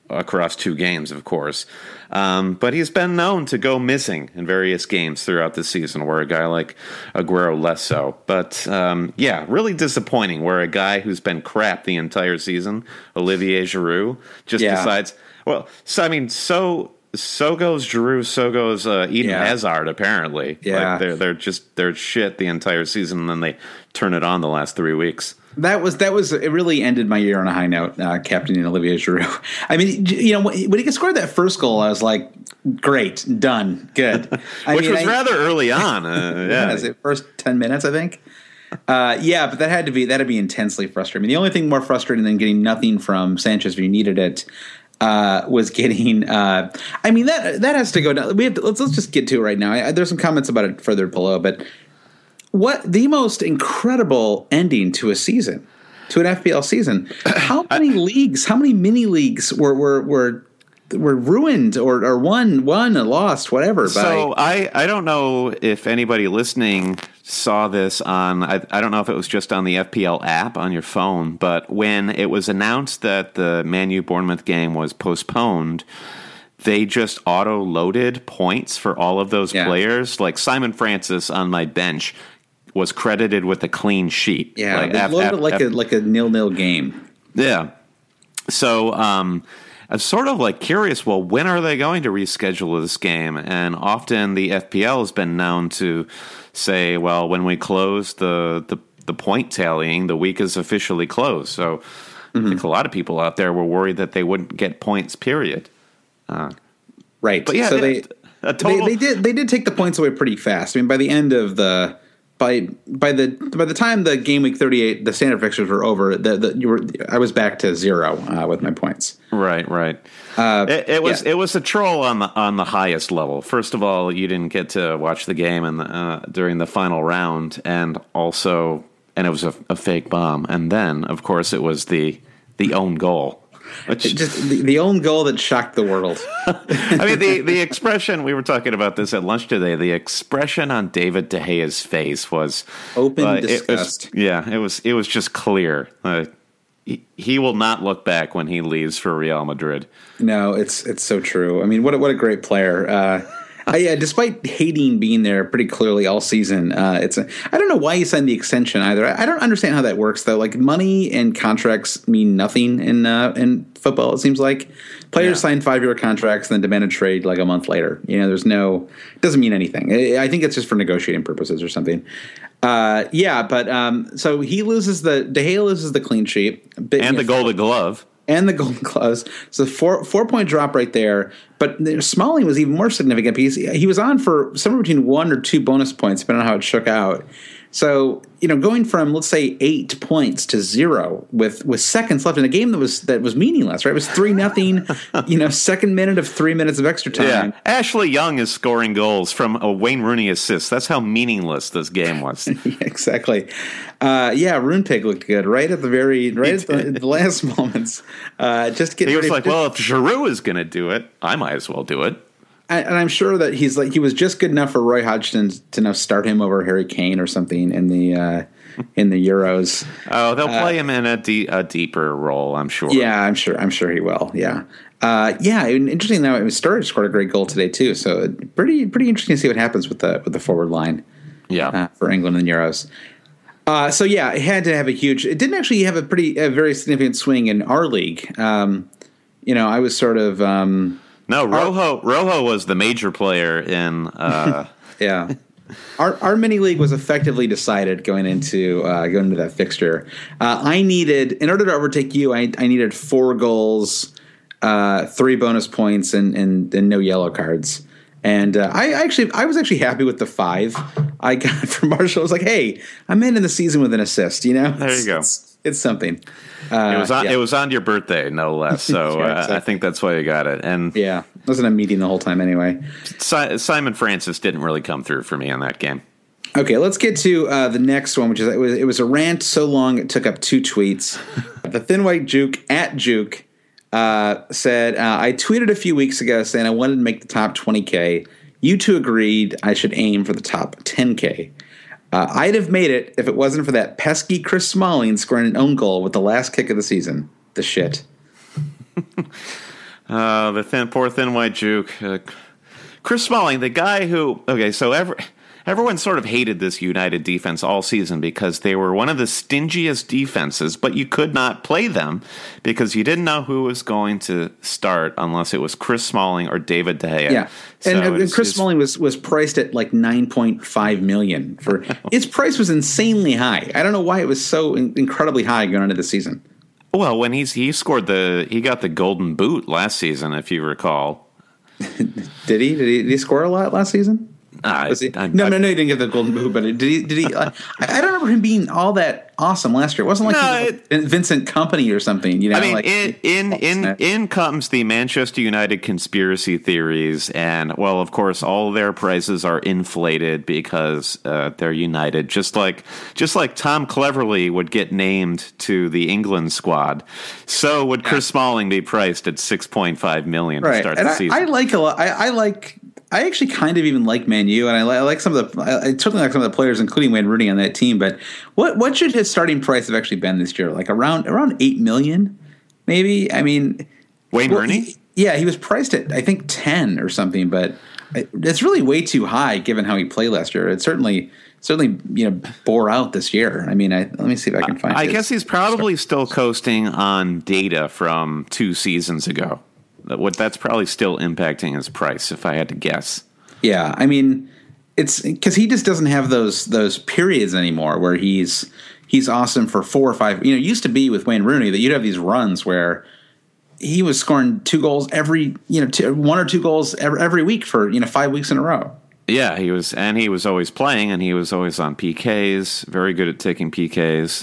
across two games, of course. Um, but he's been known to go missing in various games throughout the season, where a guy like Aguero less so. But, um, yeah, really disappointing where a guy who's been crap the entire season, Olivier Giroud, just yeah. decides, well, so I mean, so... So goes Giroud, so goes uh, Eden yeah. Hazard, apparently. Yeah. Like they're, they're just, they're shit the entire season, and then they turn it on the last three weeks. That was, that was, it really ended my year on a high note, uh, captaining Olivier Giroud. I mean, you know, when he scored that first goal, I was like, great, done, good. I Which mean, was I, rather early on. Uh, yeah. Is it first ten minutes, I think? Uh, yeah, but that had to be, that'd be intensely frustrating. I mean, the only thing more frustrating than getting nothing from Sanchez if you needed it Uh, was getting. Uh, I mean that that has to go down. We have to, let's let's just get to it right now. I, there's some comments about it further below, but what the most incredible ending to a season, to an F P L season? How many leagues? How many mini leagues were were were were ruined or or won won or lost whatever? So by, I I don't know if anybody listening saw this on, I, I don't know if it was just on the F P L app on your phone, but when it was announced that the Man U Bournemouth game was postponed, they just auto-loaded points for all of those yeah. players. Like Simon Francis on my bench was credited with a clean sheet. Yeah, like they F- loaded F- it like F- a like a nil-nil game. Yeah. So um, I'm sort of like curious, well, when are they going to reschedule this game? And often the F P L has been known to say, well, when we close the, the, the point tallying, the week is officially closed. So mm-hmm. I think a lot of people out there were worried that they wouldn't get points, period. Uh, right. But yeah, so they, total- they they did they did take the points away pretty fast. I mean, by the end of the by by the by the time the game week thirty-eight, the standard fixtures were over, the, the you were I was back to zero uh, with my points. Right, right. Uh, it, it was yeah. it was a troll on the on the highest level. First of all, you didn't get to watch the game and uh, during the final round, and also, and it was a, a fake bomb. And then, of course, it was the the own goal. Which, just the, the own goal that shocked the world. I mean, the, the expression, we were talking about this at lunch today, the expression on David De Gea's face was open uh, disgust. It was, yeah, it was it was just clear. Uh, he, he will not look back when he leaves for Real Madrid. No, it's it's so true. I mean, what a, what a great player. Uh, I, yeah, despite hating being there pretty clearly all season, uh, it's a, I don't know why he signed the extension either. I, I don't understand how that works though. Like money and contracts mean nothing in uh, in football. It seems like players yeah. sign five year contracts and then demand a trade like a month later. You know, there's no it doesn't mean anything. I, I think it's just for negotiating purposes or something. Uh, yeah, but um, so he loses the De Gea loses the clean sheet but, and the know, Golden Glove. And the Golden Gloves. So four four point drop right there. But Smalling was even more significant because he was on for somewhere between one or two bonus points, depending on how it shook out. So, you know, going from, let's say, eight points to zero with, with seconds left in a game that was that was meaningless, right? It was three nothing, you know, second minute of three minutes of extra time. Yeah. Ashley Young is scoring goals from a Wayne Rooney assist. That's how meaningless this game was. Yeah, exactly. Uh, yeah, Roonpig looked good right at the very right at the, the last moments. Uh, just getting he was ready like, to, well, if Giroud is going to do it, I might as well do it. And I'm sure that he's like he was just good enough for Roy Hodgson to now start him over Harry Kane or something in the uh, in the Euros. Oh, they'll uh, play him in a, de- a deeper role, I'm sure. Yeah, I'm sure. I'm sure he will. Yeah, uh, yeah. Interesting. Now, Sturridge scored a great goal today too. So pretty pretty interesting to see what happens with the with the forward line. Yeah, uh, for England in the Euros. Uh, so yeah, it had to have a huge. It didn't actually have a pretty a very significant swing in our league. Um, you know, I was sort of. Um, No, Rojo. Rojo was the major player in. Uh, yeah, our our mini league was effectively decided going into uh, going into that fixture. Uh, I needed, in order to overtake you, I, I needed four goals, uh, three bonus points, and, and and no yellow cards. And uh, I actually I was actually happy with the five I got from Marshall. I was like, hey, I'm ending the season with an assist. You know, there you go. It's, it's something. Uh, it was on. Yeah. It was on your birthday, no less. So yeah, uh, exactly. I think that's why you got it. And yeah, it wasn't a meeting the whole time anyway. Si- Simon Francis didn't really come through for me on that game. Okay, let's get to uh, the next one, which is it was, it was a rant so long it took up two tweets. The Thin White Juke at Juke uh, said, uh, "I tweeted a few weeks ago saying I wanted to make the top twenty K. You two agreed I should aim for the top ten K. Uh, I'd have made it if it wasn't for that pesky Chris Smalling scoring an own goal with the last kick of the season. The shit." Uh, the thin, poor thin white juke. Uh, Chris Smalling, the guy who, okay, so every, everyone sort of hated this United defense all season because they were one of the stingiest defenses, but you could not play them because you didn't know who was going to start unless it was Chris Smalling or David De Gea. Yeah, so and, and it's, Chris it's, Smalling was, was priced at like nine point five million dollars. For its price was insanely high. I don't know why it was so in, incredibly high going into the season. Well, when he's he scored the he got the golden boot last season, if you recall. Did he? Did he? Did he score a lot last season? I, Was he? I, no, I, no, no. He didn't get the golden boot, but did he? Did he? Uh, I, I don't remember him being all that awesome last year. It wasn't like, No, he was like Vincent Company or something. You know, I mean, like, in in in in comes the Manchester United conspiracy theories, and well, of course, all their prices are inflated because uh, they're United. Just like just like Tom Cleverley would get named to the England squad, so would Chris yeah. Smalling be priced at six point five million right. to start and the I, season. I like a lot. I, I like. I actually kind of even like Man U, and I, I like some of the. I, I certainly like some of the players, including Wayne Rooney, on that team. But what what should his starting price have actually been this year? Like around around eight million, maybe. I mean, Wayne well, Rooney. He, yeah, he was priced at I think ten or something, but it's really way too high given how he played last year. It certainly certainly you know bore out this year. I mean, I, let me see if I can find. I his guess he's probably still coasting on data from two seasons ago. What that's probably still impacting his price, if I had to guess. Yeah, I mean, it's because he just doesn't have those those periods anymore where he's he's awesome for four or five. You know, it used to be with Wayne Rooney that you'd have these runs where he was scoring two goals every you know two, one or two goals every, every week for you know five weeks in a row. Yeah, he was, and he was always playing, and he was always on P Ks. Very good at taking P Ks.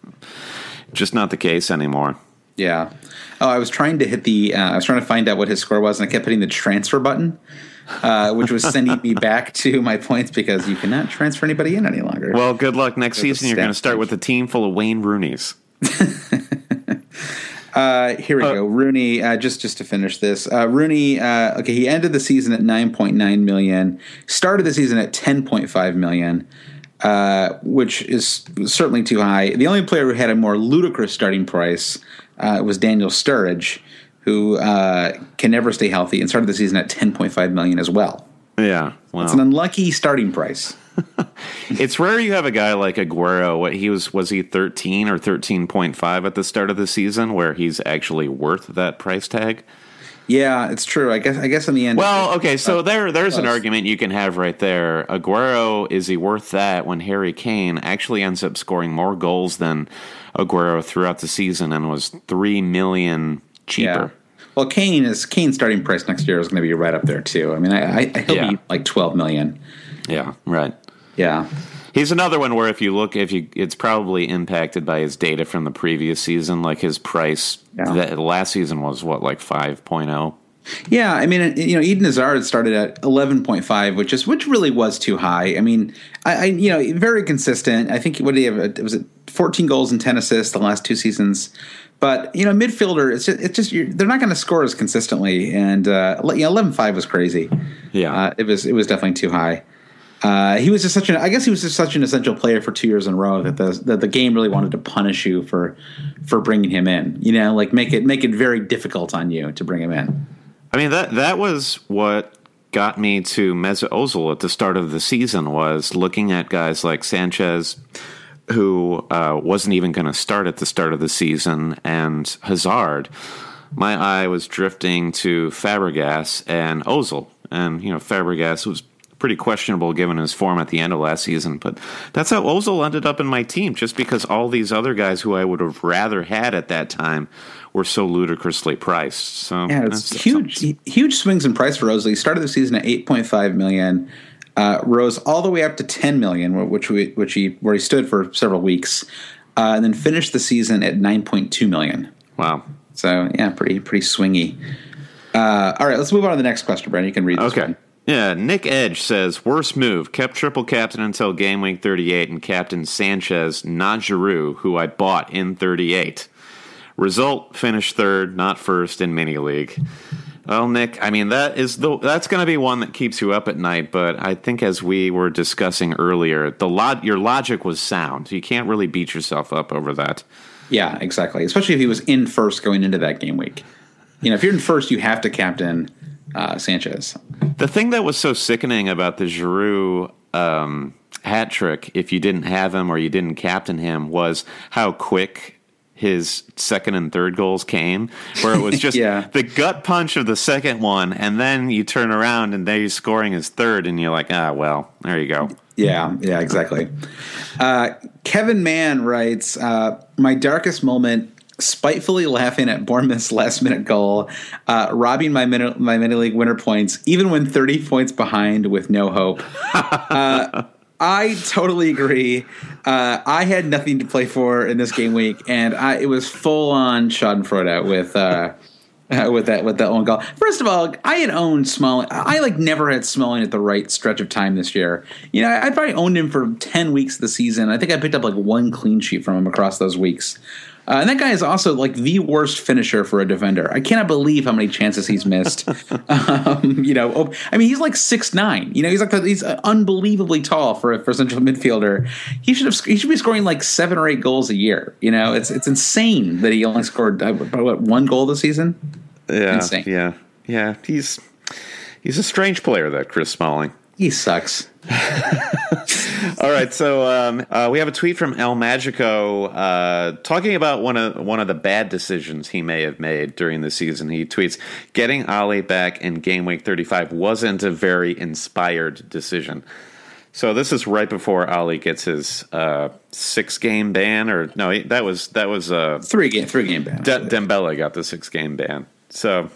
Just not the case anymore. Yeah. Oh, I was trying to hit the. Uh, I was trying to find out what his score was, and I kept hitting the transfer button, uh, which was sending me back to my points because you cannot transfer anybody in any longer. Well, good luck next There's season. You're going to start with a team full of Wayne Rooneys. uh, here we uh, go. Rooney. Uh, just just to finish this, uh, Rooney. Uh, okay, he ended the season at nine point nine million. Started the season at ten point five million. Uh, which is certainly too high. The only player who had a more ludicrous starting price uh, was Daniel Sturridge, who uh, can never stay healthy and started the season at ten point five million as well. Yeah, wow. It's an unlucky starting price. It's rare you have a guy like Aguero. What he was was he thirteen or thirteen point five at the start of the season, where he's actually worth that price tag. Yeah, it's true. I guess. I guess in the end. Well, okay. So there, there's an argument you can have right there. Aguero, is he worth that when Harry Kane actually ends up scoring more goals than Aguero throughout the season and was three million cheaper? Yeah. Well, Kane is Kane's starting price next year is going to be right up there too. I mean, I, I he'll yeah. be like twelve million. Yeah. Right. Yeah. He's another one where if you look, if you, it's probably impacted by his data from the previous season. Like his price, yeah. that last season was what, like five point oh? Yeah, I mean, you know, Eden Hazard started at eleven point five, which is which really was too high. I mean, I, I you know, very consistent. I think what did he have? It was it fourteen goals and ten assists the last two seasons. But you know, midfielder, it's just it's just you're, they're not going to score as consistently. And uh, you know, eleven point five was crazy. Yeah, uh, it was it was definitely too high. Uh, he was just such an I guess he was just such an essential player for two years in a row that the that the game really wanted to punish you for for bringing him in. You know, like make it make it very difficult on you to bring him in. I mean, that that was what got me to Mesut Ozil at the start of the season, was looking at guys like Sanchez, who uh, wasn't even going to start at the start of the season, and Hazard. My eye was drifting to Fabregas and Ozil. And, you know, Fabregas was pretty questionable given his form at the end of last season, but that's how Ozil ended up in my team, just because all these other guys who I would have rather had at that time were so ludicrously priced. So yeah, it's huge, something. huge swings in price for Ozil. He started the season at eight point five million, uh, rose all the way up to ten million, which we, which he where he stood for several weeks, uh, and then finished the season at nine point two million. Wow. So yeah, pretty pretty swingy. Uh, all right, let's move on to the next question, Brandon. You can read this okay. one. Yeah, Nick Edge says, worst move, kept triple captain until game week thirty-eight and captain Sanchez, not Giroud, who I bought in thirty-eight. Result, finished third, not first in mini league. Well, Nick, I mean, that is the that's going to be one that keeps you up at night, but I think as we were discussing earlier, the log, your logic was sound. You can't really beat yourself up over that. Yeah, exactly, especially if he was in first going into that game week. you know, if you're in first, you have to captain uh, Sanchez. The thing that was so sickening about the Giroux um, hat trick, if you didn't have him or you didn't captain him, was how quick his second and third goals came, where it was just yeah. the gut punch of the second one, and then you turn around and there he's scoring his third, and you're like, ah, well, there you go. Yeah, yeah, exactly. Uh, Kevin Mann writes, uh, my darkest moment, spitefully laughing at Bournemouth's last-minute goal, uh, robbing my mini, my mini league winner points, even when thirty points behind with no hope. Uh, I totally agree. Uh, I had nothing to play for in this game week, and I, it was full on Schadenfreude with uh, uh, with that with that own goal. First of all, I had owned Smalling. I like never had Smalling at the right stretch of time this year. You know, I, I probably owned him for ten weeks of the season. I think I picked up like one clean sheet from him across those weeks. Uh, and that guy is also like the worst finisher for a defender. I cannot believe how many chances he's missed. um, you know, I mean, he's like six nine. You know, he's like he's unbelievably tall for a, for a central midfielder. He should have he should be scoring like seven or eight goals a year. You know, it's it's insane that he only scored uh, what, one goal this season. Yeah, insane. yeah, yeah. He's he's a strange player, that Chris Smalling. He sucks. All right, so um, uh, we have a tweet from El Magico uh, talking about one of one of the bad decisions he may have made during the season. He tweets, "Getting Ali back in game week thirty-five wasn't a very inspired decision." So this is right before Ali gets his uh, six game ban, or no, he, that was that was uh, three game three game ban. De- Dembele got the six game ban. So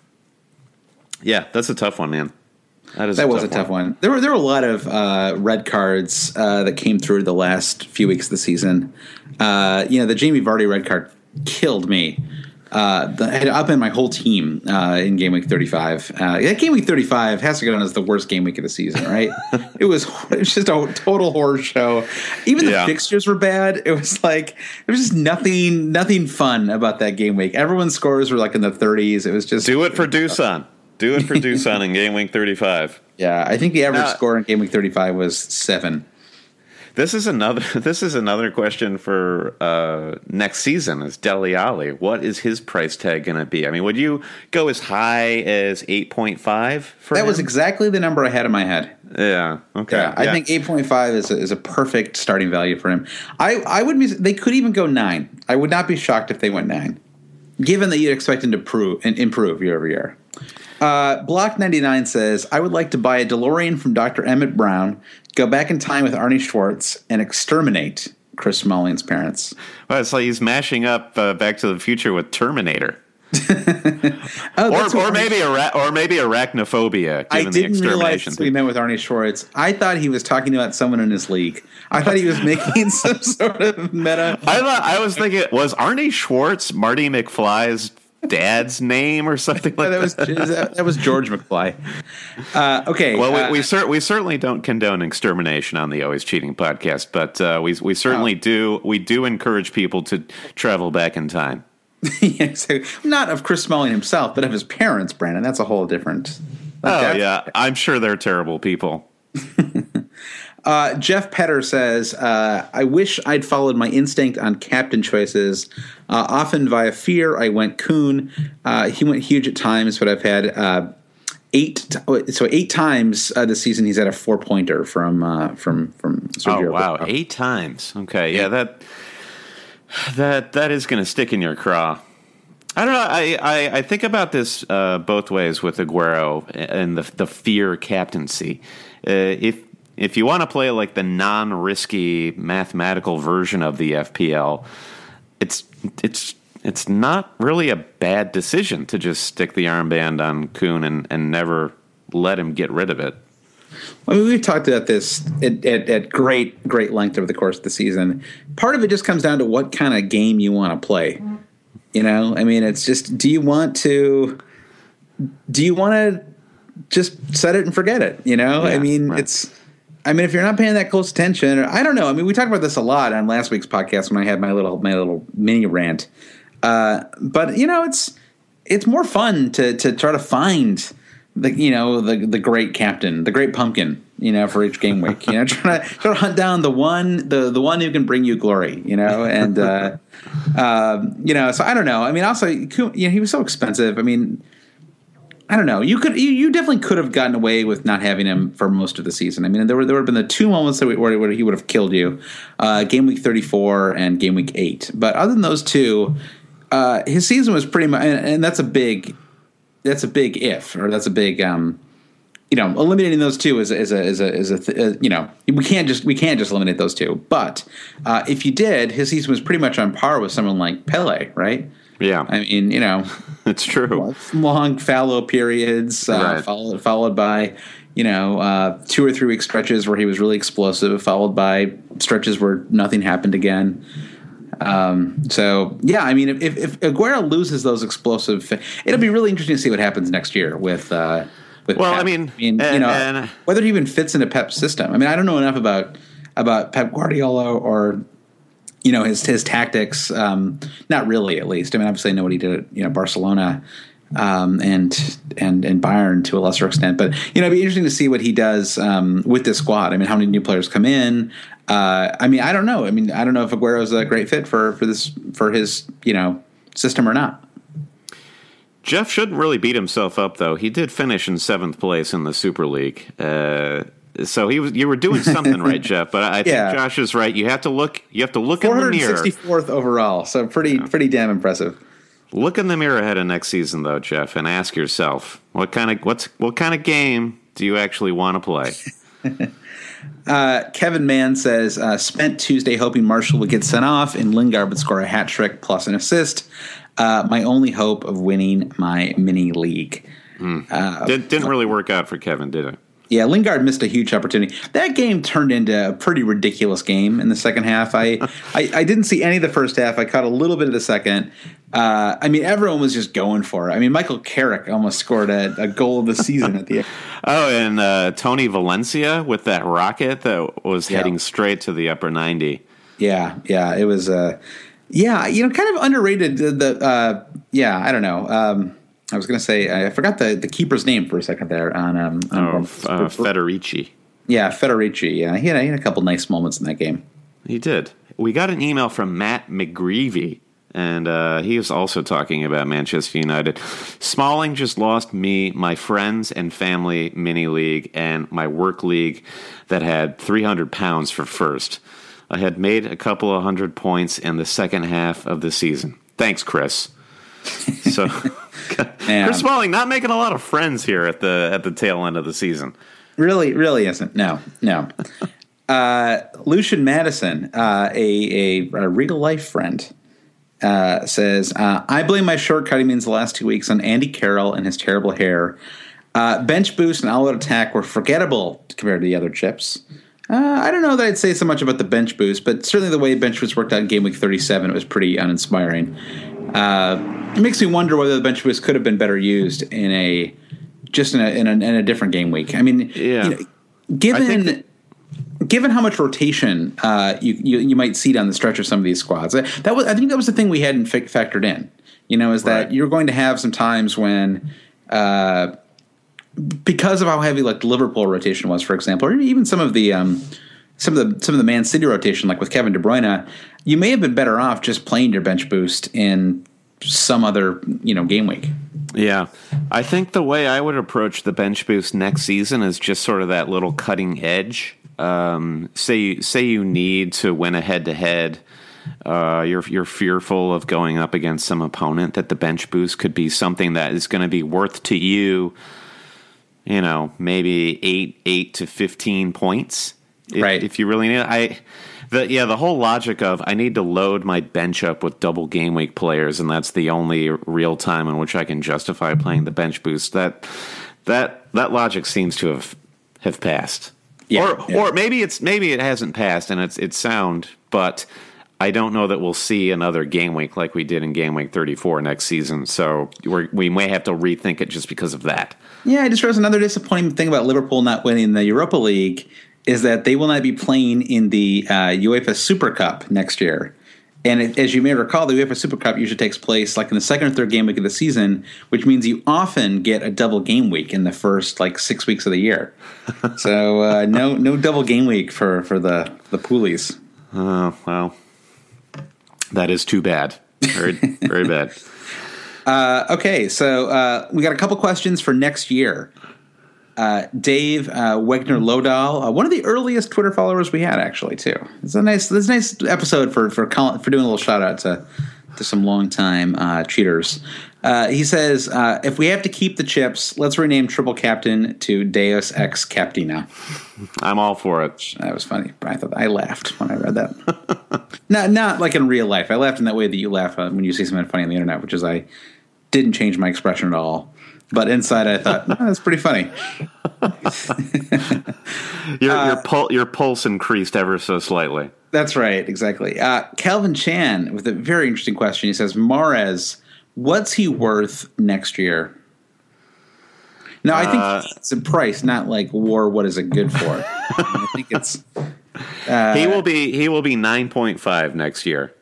yeah, that's a tough one, man. That, is that a was tough a tough one. one. There were there were a lot of uh, red cards uh, that came through the last few weeks of the season. Uh, you know, the Jamie Vardy red card killed me. Uh, the, I had to upend my whole team uh, in game week thirty-five. Uh, that game week thirty-five has to go down as the worst game week of the season, right? it was it was just a total horror show. Even the yeah. fixtures were bad. It was like there was just nothing nothing fun about that game week. Everyone's scores were like in the thirties. It was just do it for Dusan. Do it for Dusan in game week thirty-five. Yeah, I think the average uh, score in game week thirty-five was seven. This is another. This is another question for uh, next season. Is Dele Alli? What is his price tag going to be? I mean, would you go as high as eight point five for that? him? Was exactly the number I had in my head. Yeah. Okay. Yeah, I yeah. think eight point five is a, is a perfect starting value for him. I I would be. They could even go nine. I would not be shocked if they went nine, given that you'd expect him to prove and improve year over year. Uh, Block ninety-nine says, I would like to buy a DeLorean from Doctor Emmett Brown, go back in time with Arnie Schwartz, and exterminate Chris Smalling's parents. Well, it's like he's mashing up uh, Back to the Future with Terminator. oh, or or maybe ara- or maybe arachnophobia, given I the didn't realize extermination that's what he thing. meant with Arnie Schwartz. I thought he was talking about someone in his league. I thought he was making some sort of meta. I thought I was thinking, was Arnie Schwartz Marty McFly's dad's name or something like that? Was, that? that was George McFly. Uh, okay. Well, we uh, we, cer- we certainly don't condone extermination on the Always Cheating podcast, but uh, we we certainly oh. do we do encourage people to travel back in time. yeah, so not of Chris Smalling himself, but of his parents, Brandon. That's a whole different. Oh okay. yeah, I'm sure they're terrible people. Uh, Jeff Petter says, uh, I wish I'd followed my instinct on captain choices. Uh, often via fear, I went Kuhn. Uh, he went huge at times, but I've had uh, eight. T- so eight times uh, this season, he's had a four pointer from uh, from from. Sergio Oh wow, Aguero. eight times. Okay, yeah, that that that is going to stick in your craw. I don't know. I, I, I think about this uh, both ways with Aguero and the the fear captaincy. Uh, if If you want to play like the non-risky mathematical version of the F P L, it's it's it's not really a bad decision to just stick the armband on Kuhn and, and never let him get rid of it. I mean, we've talked about this at, at, at great great length over the course of the season. Part of it just comes down to what kind of game you want to play. You know, I mean, it's just do you want to do you want to just set it and forget it? You know, Yeah, I mean, right. it's. I mean, if you're not paying that close attention, or, I don't know. I mean, we talked about this a lot on last week's podcast when I had my little my little mini rant. Uh, but you know, it's it's more fun to to try to find the you know the the great captain, the great pumpkin, you know, for each game week. You know, trying to, trying to hunt down the one, the the one who can bring you glory. You know, and uh, um, you know, so I don't know. I mean, also, you know, he was so expensive. I mean, I don't know. You could, you, you definitely could have gotten away with not having him for most of the season. I mean, there were there would have been the two moments that we, where, where he would have killed you, uh, game week thirty-four and game week eight. But other than those two, uh, his season was pretty much, and, and that's a big, that's a big if, or that's a big, um, you know, eliminating those two is a, is a is a is a th- uh, you know, we can't just we can't just eliminate those two. But uh, if you did, his season was pretty much on par with someone like Pele, right? Yeah, I mean, you know, it's true. Long fallow periods, uh, right. followed followed by, you know, uh, two or three week stretches where he was really explosive, followed by stretches where nothing happened again. Um, so yeah, I mean, if if Aguero loses those explosive, it'll be really interesting to see what happens next year with. Uh, with well, Pep. I mean, I mean, and, you know, and, whether he even fits into Pep's system. I mean, I don't know enough about about Pep Guardiola or. You know, his his tactics, um, not really, at least. I mean, obviously I know what he did at, you know, Barcelona um, and and and Bayern to a lesser extent. But, you know, it'd be interesting to see what he does um, with this squad. I mean, how many new players come in? Uh, I mean, I don't know. I mean, I don't know if Aguero's a great fit for, for this for his, you know, system or not. Jeff shouldn't really beat himself up, though. He did finish in seventh place in the Super League. Uh So he was. You were doing something right, Jeff. But I think yeah. Josh is right. You have to look. You have to look in the mirror. four hundred sixty-fourth overall, so pretty, yeah. pretty damn impressive. Look in the mirror ahead of next season, though, Jeff, and ask yourself what kind of what's what kind of game do you actually want to play? uh, Kevin Mann says uh, spent Tuesday hoping Marshall would get sent off and Lingard would score a hat trick plus an assist. Uh, my only hope of winning my mini league. Mm. Uh, Did, didn't really work out for Kevin, did it? Yeah, Lingard missed a huge opportunity. That game turned into a pretty ridiculous game in the second half. I, I, I didn't see any of the first half. I caught a little bit of the second. Uh, I mean, everyone was just going for it. I mean, Michael Carrick almost scored a, a goal of the season at the end. Oh, and uh, Tony Valencia with that rocket that was yeah. heading straight to the upper ninety. Yeah, yeah, it was. Uh, yeah, you know, kind of underrated. The, the uh, yeah, I don't know. Um, I was going to say, I forgot the, the keeper's name for a second there. On, um, on oh, uh, Federici. Yeah, Federici. Yeah, he had, he had a couple nice moments in that game. He did. We got an email from Matt McGreevy, and uh, he was also talking about Manchester United. Smalling just lost me, my friends and family mini league, and my work league that had three hundred pounds for first. I had made a couple of hundred points in the second half of the season. Thanks, Chris. So, Chris Smalling not making a lot of friends here at the at the tail end of the season. Really, really isn't. No, no. uh, Lucian Madison, uh, a, a a real life friend, uh, says, uh, "I blame my shortcutting means the last two weeks on Andy Carroll and his terrible hair. Uh, bench boost and all-out attack were forgettable compared to the other chips. Uh, I don't know that I'd say so much about the bench boost, but certainly the way bench boost worked out in game week thirty-seven, it was pretty uninspiring." Uh, it makes me wonder whether the bench boost could have been better used in a just in a in a, in a different game week. I mean, yeah. you know, given that, given how much rotation uh, you, you you might see down the stretch of some of these squads, that was I think that was the thing we hadn't fi- factored in. You know, is that right. you're going to have some times when. Uh, because of how heavy like the Liverpool rotation was, for example, or even some of the um, some of the some of the Man City rotation, like with Kevin De Bruyne, you may have been better off just playing your bench boost in some other you know game week. Yeah, I think the way I would approach the bench boost next season is just sort of that little cutting edge. Um, say say you need to win a head to head. Uh, you're you're fearful of going up against some opponent that the bench boost could be something that is going to be worth to you. You know, maybe eight, eight to fifteen points, if, right? If you really need it. I, the yeah, the whole logic of I need to load my bench up with double game week players, and that's the only real time in which I can justify playing the bench boost. That that that logic seems to have have passed, yeah, or yeah. or maybe it's maybe it hasn't passed, and it's it's sound, but I don't know that we'll see another game week like we did in game week thirty-four next season. So we're, we may have to rethink it just because of that. Yeah, I just realized another disappointing thing about Liverpool not winning the Europa League is that they will not be playing in the uh, UEFA Super Cup next year. And it, as you may recall, the UEFA Super Cup usually takes place like in the second or third game week of the season, which means you often get a double game week in the first like six weeks of the year. So uh, no no double game week for, for the, the poolies. Oh, well, that is too bad. Very, very bad. Uh, okay, so uh, we got a couple questions for next year. Uh, Dave uh, Wegner Lodahl, uh, one of the earliest Twitter followers we had, actually, too. It's a nice, it's a nice episode for for for doing a little shout out to to some longtime uh, cheaters. Uh, he says, uh, if we have to keep the chips, let's rename Triple Captain to Deus Ex Captina. I'm all for it. That was funny. I thought I laughed when I read that. not not like in real life. I laughed in that way that you laugh when you see something funny on the internet, which is I didn't change my expression at all. But inside, I thought, oh, that's pretty funny. your uh, your, pul- your pulse increased ever so slightly. That's right, exactly. Uh, Calvin Chan with a very interesting question. He says, Mahrez, what's he worth next year? No, I think uh, it's a price, not like war. What is it good for? I think it's uh, he will be he will be nine point five next year.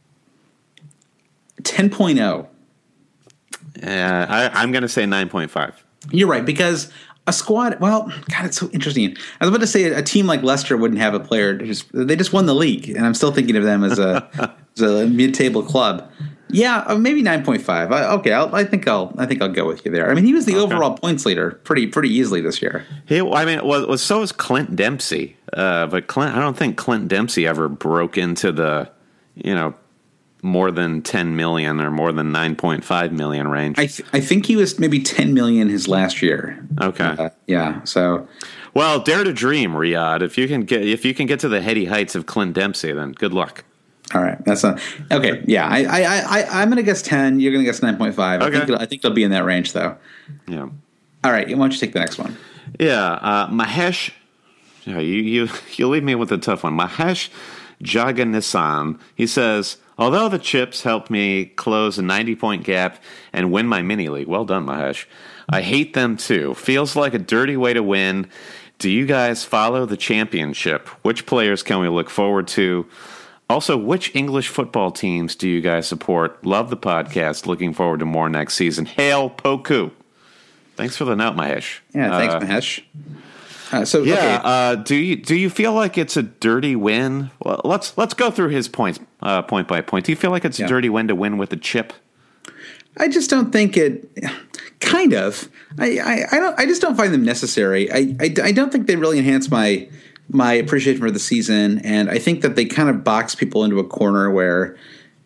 ten point oh. Yeah, I, I'm going to say nine point five. You're right, because a squad, well, God, it's so interesting. I was about to say a team like Leicester wouldn't have a player. Just, they just won the league, and I'm still thinking of them as a, as a mid-table club. Yeah, uh, maybe nine point five. I, okay, I'll, I think I'll I think I'll go with you there. I mean, he was the okay. overall points leader pretty pretty easily this year. He, I mean, well, well so is Clint Dempsey. Uh, but Clint, I don't think Clint Dempsey ever broke into the, you know, more than ten million or more than nine point five million range. I th- I think he was maybe ten million his last year. Okay. Uh, yeah. So, well, dare to dream, Riyadh. If you can get if you can get to the heady heights of Clint Dempsey, then good luck. All right. That's a, okay. Yeah. I I I I'm going to guess ten. You're going to guess nine point five. Okay. I think I think they'll be in that range though. Yeah. All right. Why don't you take the next one? Yeah. Uh, Mahesh. Yeah, you you you leave me with a tough one. Mahesh Jaganissan. He says, although the chips helped me close a ninety-point gap and win my mini-league, well done, Mahesh, I hate them too. Feels like a dirty way to win. Do you guys follow the championship? Which players can we look forward to? Also, which English football teams do you guys support? Love the podcast. Looking forward to more next season. Hail Poku. Thanks for the note, Mahesh. Yeah, thanks, uh, Mahesh. Uh, so yeah, okay. uh, do you do you feel like it's a dirty win? Well, let's let's go through his points uh, point by point. Do you feel like it's yeah. a dirty win to win with a chip? I just don't think it. Kind of. I, I, I don't. I just don't find them necessary. I, I, I don't think they really enhance my my appreciation for the season, and I think that they kind of box people into a corner where.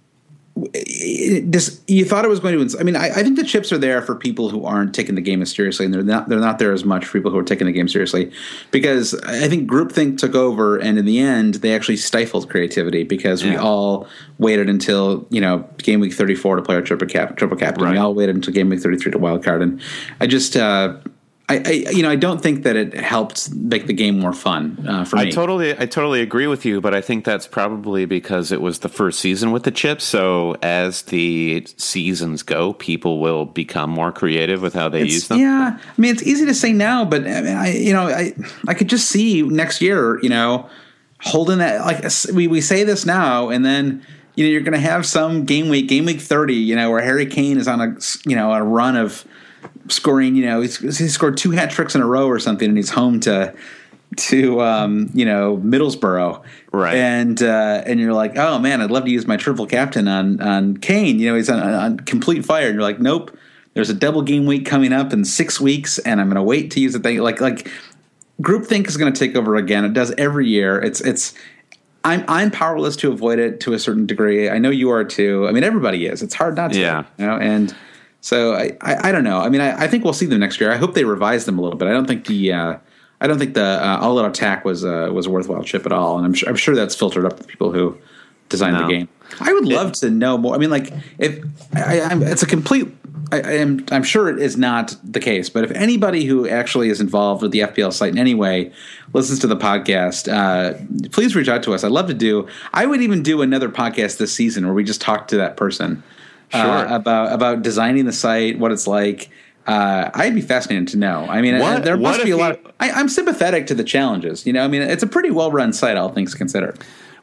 It just, you thought it was going to. I mean, I, I think the chips are there for people who aren't taking the game as seriously, and they're not. They're not there as much for people who are taking the game seriously, because I think groupthink took over, and in the end, they actually stifled creativity because yeah. we all waited until you know game week thirty-four to play our triple cap, triple captain. Right. We all waited until game week thirty-three to wild card, and I just. Uh, I, I, you know, I don't think that it helped make the game more fun uh, for me. I totally, I totally agree with you, but I think that's probably because it was the first season with the chips. So as the seasons go, people will become more creative with how they it's, use them. Yeah, I mean, it's easy to say now, but I, mean, I you know, I, I could just see next year, you know, holding that. Like we we say this now, and then you know, you're going to have some game week, game week thirty, you know, where Harry Kane is on a you know a run of. Scoring, you know, he's, he's scored two hat tricks in a row or something, and he's home to to um, you know Middlesbrough, right? And uh, and you're like, oh man, I'd love to use my triple captain on on Kane. You know, he's on, on complete fire. And you're like, nope, there's a double game week coming up in six weeks, and I'm going to wait to use the thing. Like like groupthink is going to take over again. It does every year. It's it's. I'm I'm powerless to avoid it to a certain degree. I know you are too. I mean, everybody is. It's hard not to. Yeah. You know, and. So I, I, I don't know. I mean, I, I think we'll see them next year. I hope they revise them a little bit. I don't think the uh, I don't think the uh, all out attack was uh, was a worthwhile chip at all, and I'm sure I'm sure that's filtered up to the people who designed no. the game. I would love it, to know more. I mean, like if I, I'm, it's a complete. I, I am I'm sure it is not the case, but if anybody who actually is involved with the F P L site in any way listens to the podcast, uh, please reach out to us. I'd love to do. I would even do another podcast this season where we just talk to that person. Sure. Uh, about about designing the site, what it's like. Uh, I'd be fascinated to know. I mean, what, there must be a lot. He, of, I, I'm sympathetic to the challenges. You know, I mean, it's a pretty well run site, all things considered.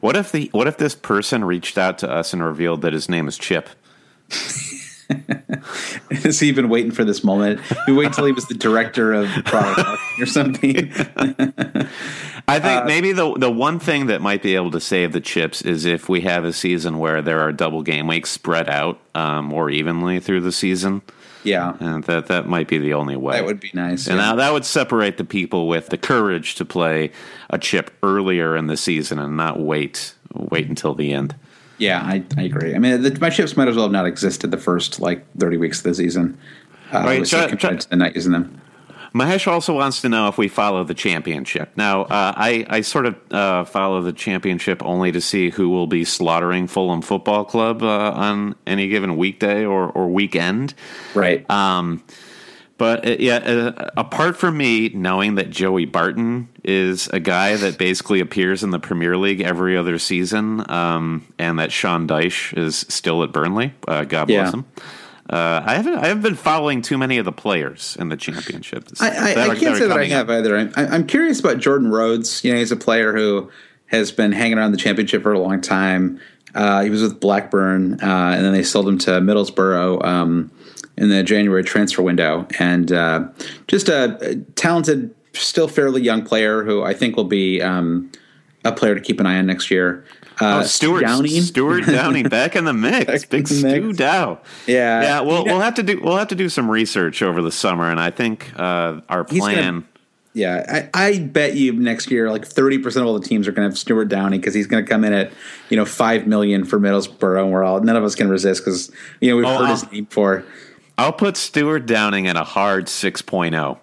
What if the what if this person reached out to us and revealed that his name is Chip? Has he been waiting for this moment? We wait till he was the director of product marketing or something. I think uh, maybe the the one thing that might be able to save the Chips is if we have a season where there are double game weeks spread out um, more evenly through the season. Yeah, and that that might be the only way. That would be nice. And yeah. now that would separate the people with the courage to play a chip earlier in the season and not wait wait until the end. Yeah, I, I agree. I mean, the, my chips might as well have not existed the first like thirty weeks of the season. Uh, right, was try, so try, to not using them. Mahesh also wants to know if we follow the championship. Now, uh, I, I sort of uh, follow the championship only to see who will be slaughtering Fulham Football Club uh, on any given weekday or, or weekend. Right. Um, but, uh, yeah, uh, apart from me knowing that Joey Barton is a guy that basically appears in the Premier League every other season, um, and that Sean Dyche is still at Burnley, uh, God bless yeah. him. Uh, I haven't. I haven't been following too many of the players in the championship. I, I, I are, can't say that I have up. either. I'm, I'm curious about Jordan Rhodes. You know, he's a player who has been hanging around the championship for a long time. Uh, he was with Blackburn, uh, and then they sold him to Middlesbrough um, in the January transfer window. And uh, just a talented, still fairly young player who I think will be um, a player to keep an eye on next year. Uh, oh, Stuart Downing, Stuart Downing, back in the mix, big Stu Dow. Yeah, yeah. We'll we'll have to do we'll have to do some research over the summer, and I think uh, our plan. Gonna, yeah, I, I bet you next year, like thirty percent of all the teams are going to have Stuart Downing because he's going to come in at you know five million for Middlesbrough, and we're all none of us can resist because you know we've oh, heard I'll, his name before. I'll put Stuart Downing at a hard six point oh.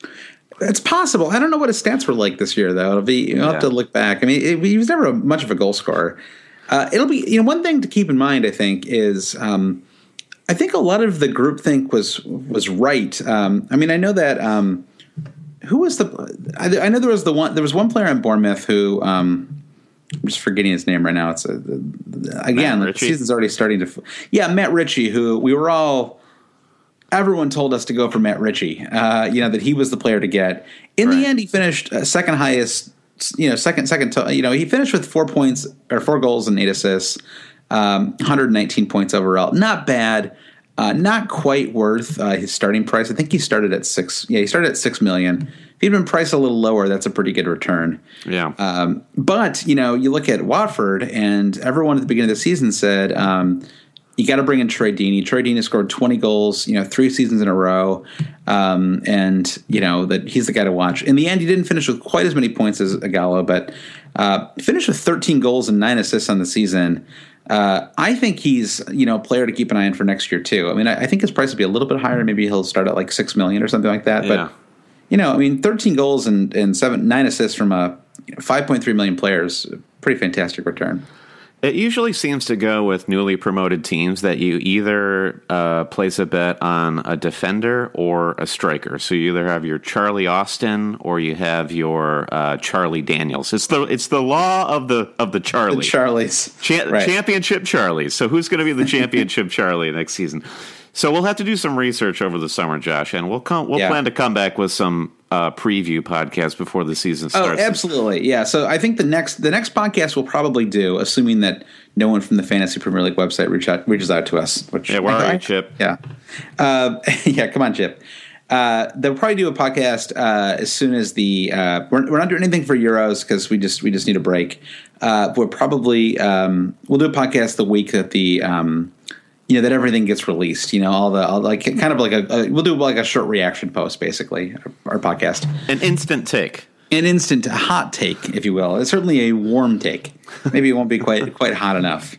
It's possible. I don't know what his stats were like this year, though. It'll be you'll yeah. have to look back. I mean, it, he was never a, much of a goal scorer. Uh, it'll be you know one thing to keep in mind. I think is um, I think a lot of the groupthink was was right. Um, I mean, I know that um, who was the I, I know there was the one there was one player in Bournemouth who um, I'm just forgetting his name right now. It's a, again like the season's already starting to yeah Matt Ritchie, who we were all. Everyone told us to go for Matt Ritchie, uh, you know, that he was the player to get. In right. the end, he finished uh, second highest, you know, second, second, to, you know, he finished with four points or four goals and eight assists, um, one hundred nineteen points overall. Not bad, uh, not quite worth uh, his starting price. I think he started at six. Yeah, he started at six million. If he'd been priced a little lower, that's a pretty good return. Yeah. Um, but, you know, you look at Watford and everyone at the beginning of the season said, um, you got to bring in Troy Deeney. Troy Deeney scored twenty goals, you know, three seasons in a row, um, and you know that he's the guy to watch. In the end, he didn't finish with quite as many points as Agallo, but uh, finished with thirteen goals and nine assists on the season. Uh, I think he's you know a player to keep an eye on for next year too. I mean, I, I think his price will be a little bit higher. Maybe he'll start at like six million or something like that. Yeah. But you know, I mean, thirteen goals and, and seven nine assists from a you know, five point three million players, pretty fantastic return. It usually seems to go with newly promoted teams that you either uh, place a bet on a defender or a striker. So you either have your Charlie Austin or you have your uh, Charlie Daniels. It's the it's the law of the of the Charlie. The Charlies. Cha- right. Championship Charlies. So who's going to be the championship Charlie next season? So we'll have to do some research over the summer, Josh, and we'll come. We'll yeah. plan to come back with some uh, preview podcasts before the season starts. Oh, absolutely, yeah. So I think the next the next podcast we'll probably do, assuming that no one from the Fantasy Premier League website reach out, reaches out to us. Which yeah, where are you, Chip? Yeah, uh, yeah. Come on, Chip. Uh, they'll probably do a podcast uh, as soon as the uh, we're, we're not doing anything for Euros because we just we just need a break. Uh, we'll probably um, we'll do a podcast the week that the. Um, You know that everything gets released. You know all the all, like kind of like a, a we'll do like a short reaction post, basically our, our podcast. An instant take, an instant hot take, if you will. It's certainly a warm take. Maybe it won't be quite quite hot enough.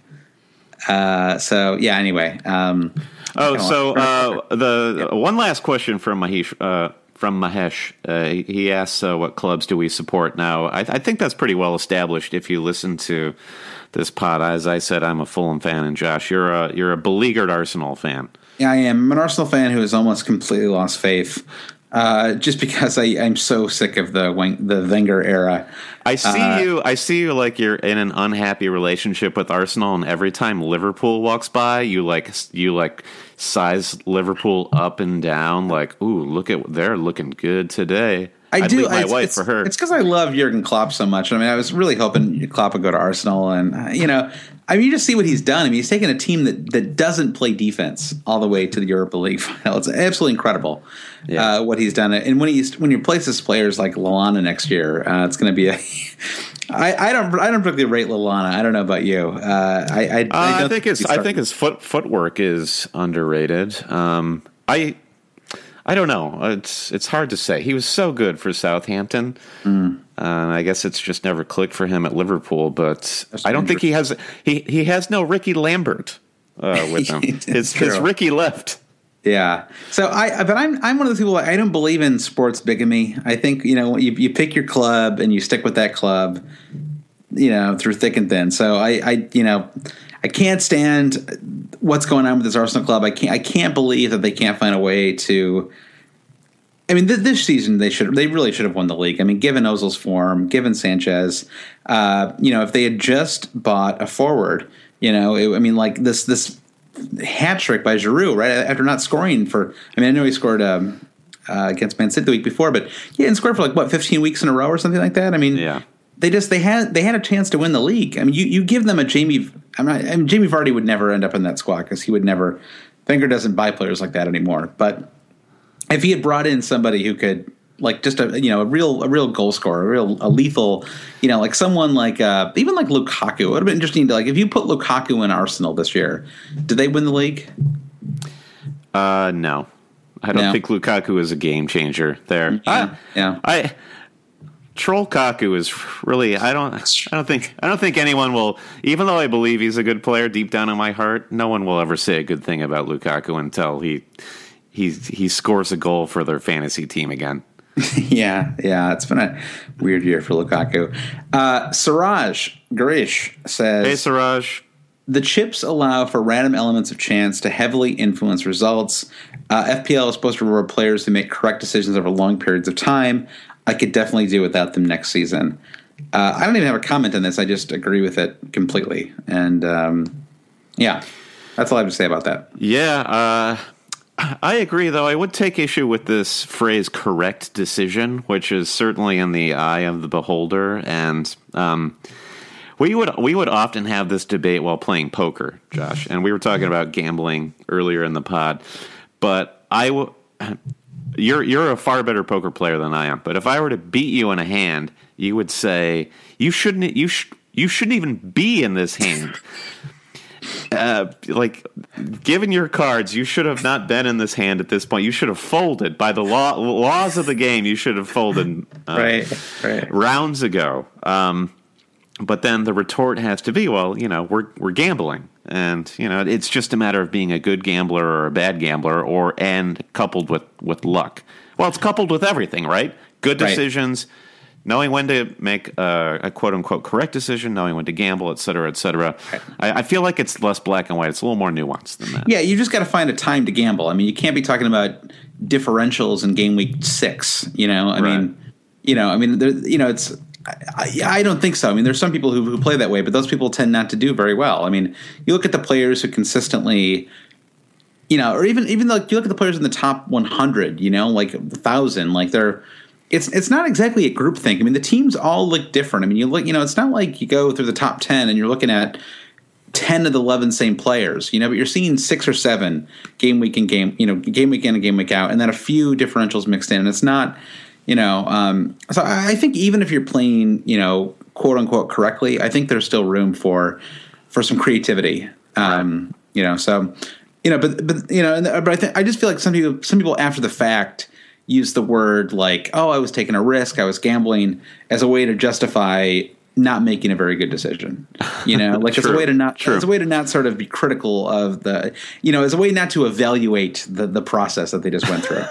Uh, so yeah. Anyway. Um, oh, so uh, the yeah. one last question from Mahesh. Uh, From Mahesh, uh, he, he asks, uh, "What clubs do we support?" Now, I, I think that's pretty well established. If you listen to this pod, as I said, I'm a Fulham fan, and Josh, you're a you're a beleaguered Arsenal fan. Yeah, I am. I'm an Arsenal fan who has almost completely lost faith, uh, just because I, I'm so sick of the the Wenger era. I see uh, you. I see you like you're in an unhappy relationship with Arsenal, and every time Liverpool walks by, you like you like. size Liverpool up and down, like, ooh, look at they're looking good today. I I'd do. leave my it's, wife it's, for her. It's because I love Jurgen Klopp so much. I mean, I was really hoping Klopp would go to Arsenal, and uh, you know, I mean, you just see what he's done. I mean, he's taken a team that, that doesn't play defense all the way to the Europa League final. It's absolutely incredible Yeah. uh, what he's done. And when he's when he replaces players like Lallana next year, uh, it's going to be a. I, I don't. I don't particularly rate Lallana. I don't know about you. Uh, I. I, Uh, I, I don't think his he's I think his foot footwork is underrated. Um, I I don't know. It's it's hard to say. He was so good for Southampton. Mm. Uh, I guess it's just never clicked for him at Liverpool. But I don't think he has he he has no Ricky Lambert uh, with him. his his Ricky left. Yeah. So I, but I'm I'm one of those people. I don't believe in sports bigamy. I think you know you you pick your club and you stick with that club, you know, through thick and thin. So I, I you know, I can't stand what's going on with this Arsenal club. I can't I can't believe that they can't find a way to. I mean, th- this season they should they really should have won the league. I mean, given Ozil's form, given Sanchez, uh, you know, if they had just bought a forward, you know, it, I mean, like this this. hat trick by Giroud, right after not scoring for. I mean, I know he scored um, uh, against Man City the week before, but he hadn't scored for like what fifteen weeks in a row or something like that. I mean, yeah. they just they had they had a chance to win the league. I mean, you, you give them a Jamie. I'm not. I mean, Jamie Vardy would never end up in that squad because he would never. Wenger doesn't buy players like that anymore. But if he had brought in somebody who could. Like just a you know a real a real goal scorer, a real a lethal, you know, like someone like uh, even like Lukaku. It would have been interesting to like if you put Lukaku in Arsenal this year, did they win the league? Uh, no, I don't No. think Lukaku is a game changer there. Yeah, I, yeah. I Troll Kaku is really. I don't. I don't think. I don't think anyone will. Even though I believe he's a good player deep down in my heart, no one will ever say a good thing about Lukaku until he he he scores a goal for their fantasy team again. yeah, yeah, it's been a weird year for Lukaku. Uh, Siraj Garish says, Hey, Siraj. The chips allow for random elements of chance to heavily influence results. Uh, F P L is supposed to reward players who make correct decisions over long periods of time. I could definitely do without them next season. Uh, I don't even have a comment on this. I just agree with it completely. And um, yeah, that's all I have to say about that. Yeah, uh, I agree, though. I would take issue with this phrase correct decision, which is certainly in the eye of the beholder. And um, we would we would often have this debate while playing poker, Josh. And we were talking about gambling earlier in the pod. But I w- you're, you're a far better poker player than I am. But if I were to beat you in a hand, you would say, you shouldn't, you, sh- you shouldn't even be in this hand. Uh, like, given your cards, you should have not been in this hand at this point. You should have folded. By the law, laws of the game, you should have folded uh, right, right. rounds ago. Um, but then the retort has to be, well, you know, we're we're gambling, and you know, it's just a matter of being a good gambler or a bad gambler, or and coupled with, with luck. Well, it's coupled with everything, right? Good decisions. Right. Knowing when to make a, a quote-unquote correct decision, knowing when to gamble, et cetera, et cetera. Right. I, I feel like it's less black and white. It's a little more nuanced than that. Yeah, you just got to find a time to gamble. I mean, you can't be talking about differentials in game week six. You know, I right. mean, you know, I mean, there, you know, it's. I, I don't think so. I mean, there's some people who, who play that way, but those people tend not to do very well. I mean, you look at the players who consistently. You know, or even even like you look at the players in the top one hundred. You know, like one thousand, like they're. It's it's not exactly a group thing. I mean, the teams all look different. I mean, you look, you know, it's not like you go through the top ten and you're looking at ten of the eleven same players, you know, but you're seeing six or seven game week and game, you know, game week in and game week out, and then a few differentials mixed in. And it's not, you know, um, so I think even if you're playing, you know, quote unquote correctly, I think there's still room for for some creativity. Um, right. You know, so you know, but but you know, and, but I think I just feel like some people some people after the fact. Use the word like, oh, I was taking a risk, I was gambling, as a way to justify not making a very good decision. You know, like as a way to not True. as a way to not sort of be critical of the, you know, as a way not to evaluate the the process that they just went through.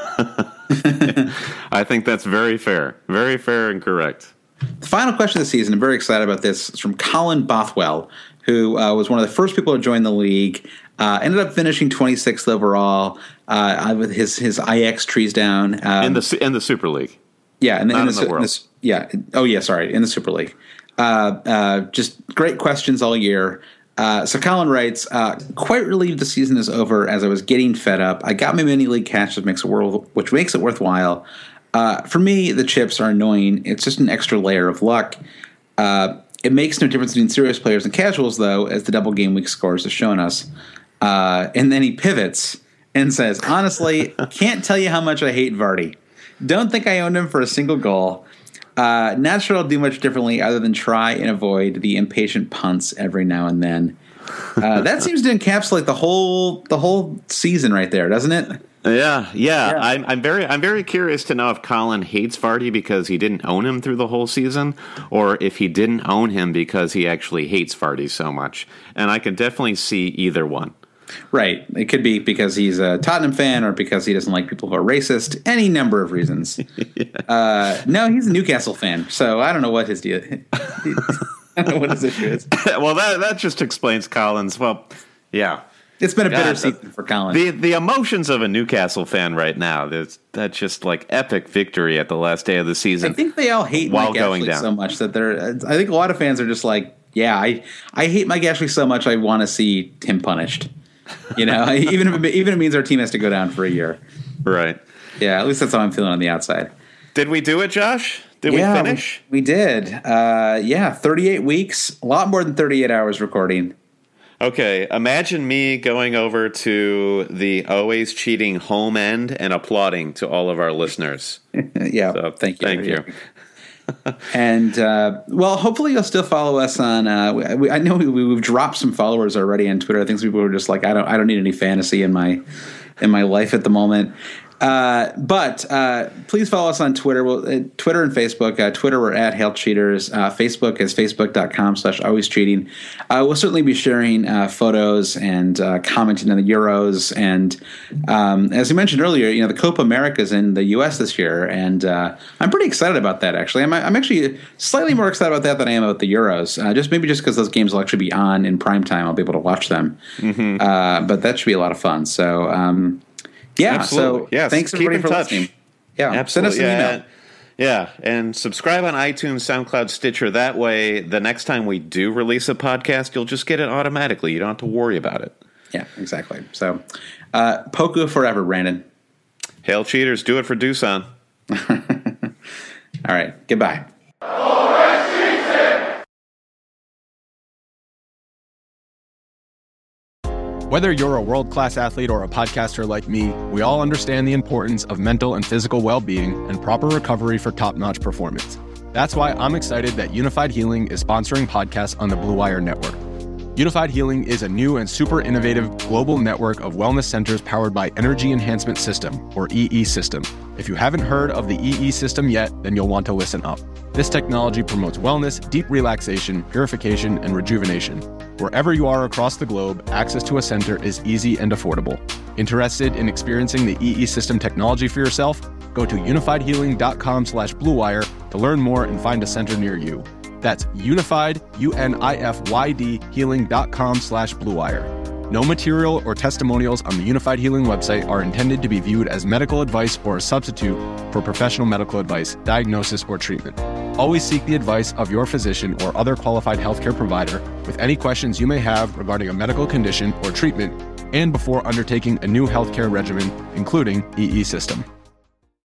I think that's very fair, very fair and correct. The final question of the season, I'm very excited about this. It's from Colin Bothwell, who uh, was one of the first people to join the league. Uh, ended up finishing twenty-sixth overall uh, with his his I X trees down um, in the in the Super League. Yeah, in the, Not in in the, the world. In the, yeah. Oh, yeah. Sorry, in the Super League. Uh, uh, just great questions all year. Uh, so Colin writes, uh, quite relieved the season is over as I was getting fed up. I got my mini league cash, which makes it worth, which makes it worthwhile. Uh, for me, the chips are annoying. It's just an extra layer of luck. Uh, it makes no difference between serious players and casuals, though, as the double game week scores have shown us. Uh, and then he pivots and says, honestly, can't tell you how much I hate Vardy. Don't think I owned him for a single goal. Uh, not sure I'll do much differently other than try and avoid the impatient punts every now and then. Uh, that seems to encapsulate the whole the whole season right there, doesn't it? Yeah, yeah. yeah. I'm, I'm very I'm very curious to know if Colin hates Vardy because he didn't own him through the whole season, or if he didn't own him because he actually hates Vardy so much. And I can definitely see either one. Right. It could be because he's a Tottenham fan or because he doesn't like people who are racist. Any number of reasons. yeah. uh, no, he's a Newcastle fan, so I don't know what his deal I don't know what his issue is. Well, that that just explains Colin's. Well, yeah. It's been a bitter God, season for Colin. The the emotions of a Newcastle fan right now, that's, that's just like epic victory at the last day of the season. I think they all hate while Mike going Ashley down. so much that they're I think a lot of fans are just like, yeah, I, I hate Mike Ashley so much I want to see him punished. You know, even if it, even if it means our team has to go down for a year. Right. Yeah, at least that's how I'm feeling on the outside. Did we do it, Josh? Did yeah, we finish? We, we did. Uh, yeah, thirty-eight weeks, a lot more than thirty-eight hours recording. Okay, imagine me going over to the Always Cheating home end and applauding to all of our listeners. yeah, so, thank you. Thank you. and uh, well, hopefully you'll still follow us on. Uh, we, I know we, we've dropped some followers already on Twitter. I think some people were just like, I don't, I don't need any fantasy in my in my life at the moment. Uh, but uh, please follow us on Twitter. Well, uh, Twitter and Facebook. Uh, Twitter, we're at Hail Cheaters. Uh, Facebook is facebook.com slash always cheating. Uh, we'll certainly be sharing uh, photos and uh, commenting on the Euros. And um, as we mentioned earlier, you know, the Copa America is in the U S this year, and uh, I'm pretty excited about that. Actually, I'm, I'm actually slightly more excited about that than I am about the Euros. Uh, just maybe just because those games will actually be on in prime time, I'll be able to watch them. Mm-hmm. Uh, but that should be a lot of fun. So. Um, Yeah, Absolutely. so yes. thanks everybody for touch. listening. Yeah, Absolutely. send us an yeah. email. Yeah, and subscribe on iTunes, SoundCloud, Stitcher. That way, the next time we do release a podcast, you'll just get it automatically. You don't have to worry about it. Yeah, exactly. So, uh, Poku forever, Brandon. Hail Cheaters, do it for Doosan. All right, goodbye. Whether you're a world-class athlete or a podcaster like me, we all understand the importance of mental and physical well-being and proper recovery for top-notch performance. That's why I'm excited that Unified Healing is sponsoring podcasts on the Blue Wire Network. Unified Healing is a new and super innovative global network of wellness centers powered by Energy Enhancement System, or E E System. If you haven't heard of the E E System yet, then you'll want to listen up. This technology promotes wellness, deep relaxation, purification, and rejuvenation. Wherever you are across the globe, access to a center is easy and affordable. Interested in experiencing the E E System technology for yourself? Go to unifiedhealing.com slash bluewire to learn more and find a center near you. That's unified, U N I F Y D, healing.com slash bluewire. No material or testimonials on the Unified Healing website are intended to be viewed as medical advice or a substitute for professional medical advice, diagnosis, or treatment. Always seek the advice of your physician or other qualified healthcare provider with any questions you may have regarding a medical condition or treatment and before undertaking a new healthcare regimen, including E E System.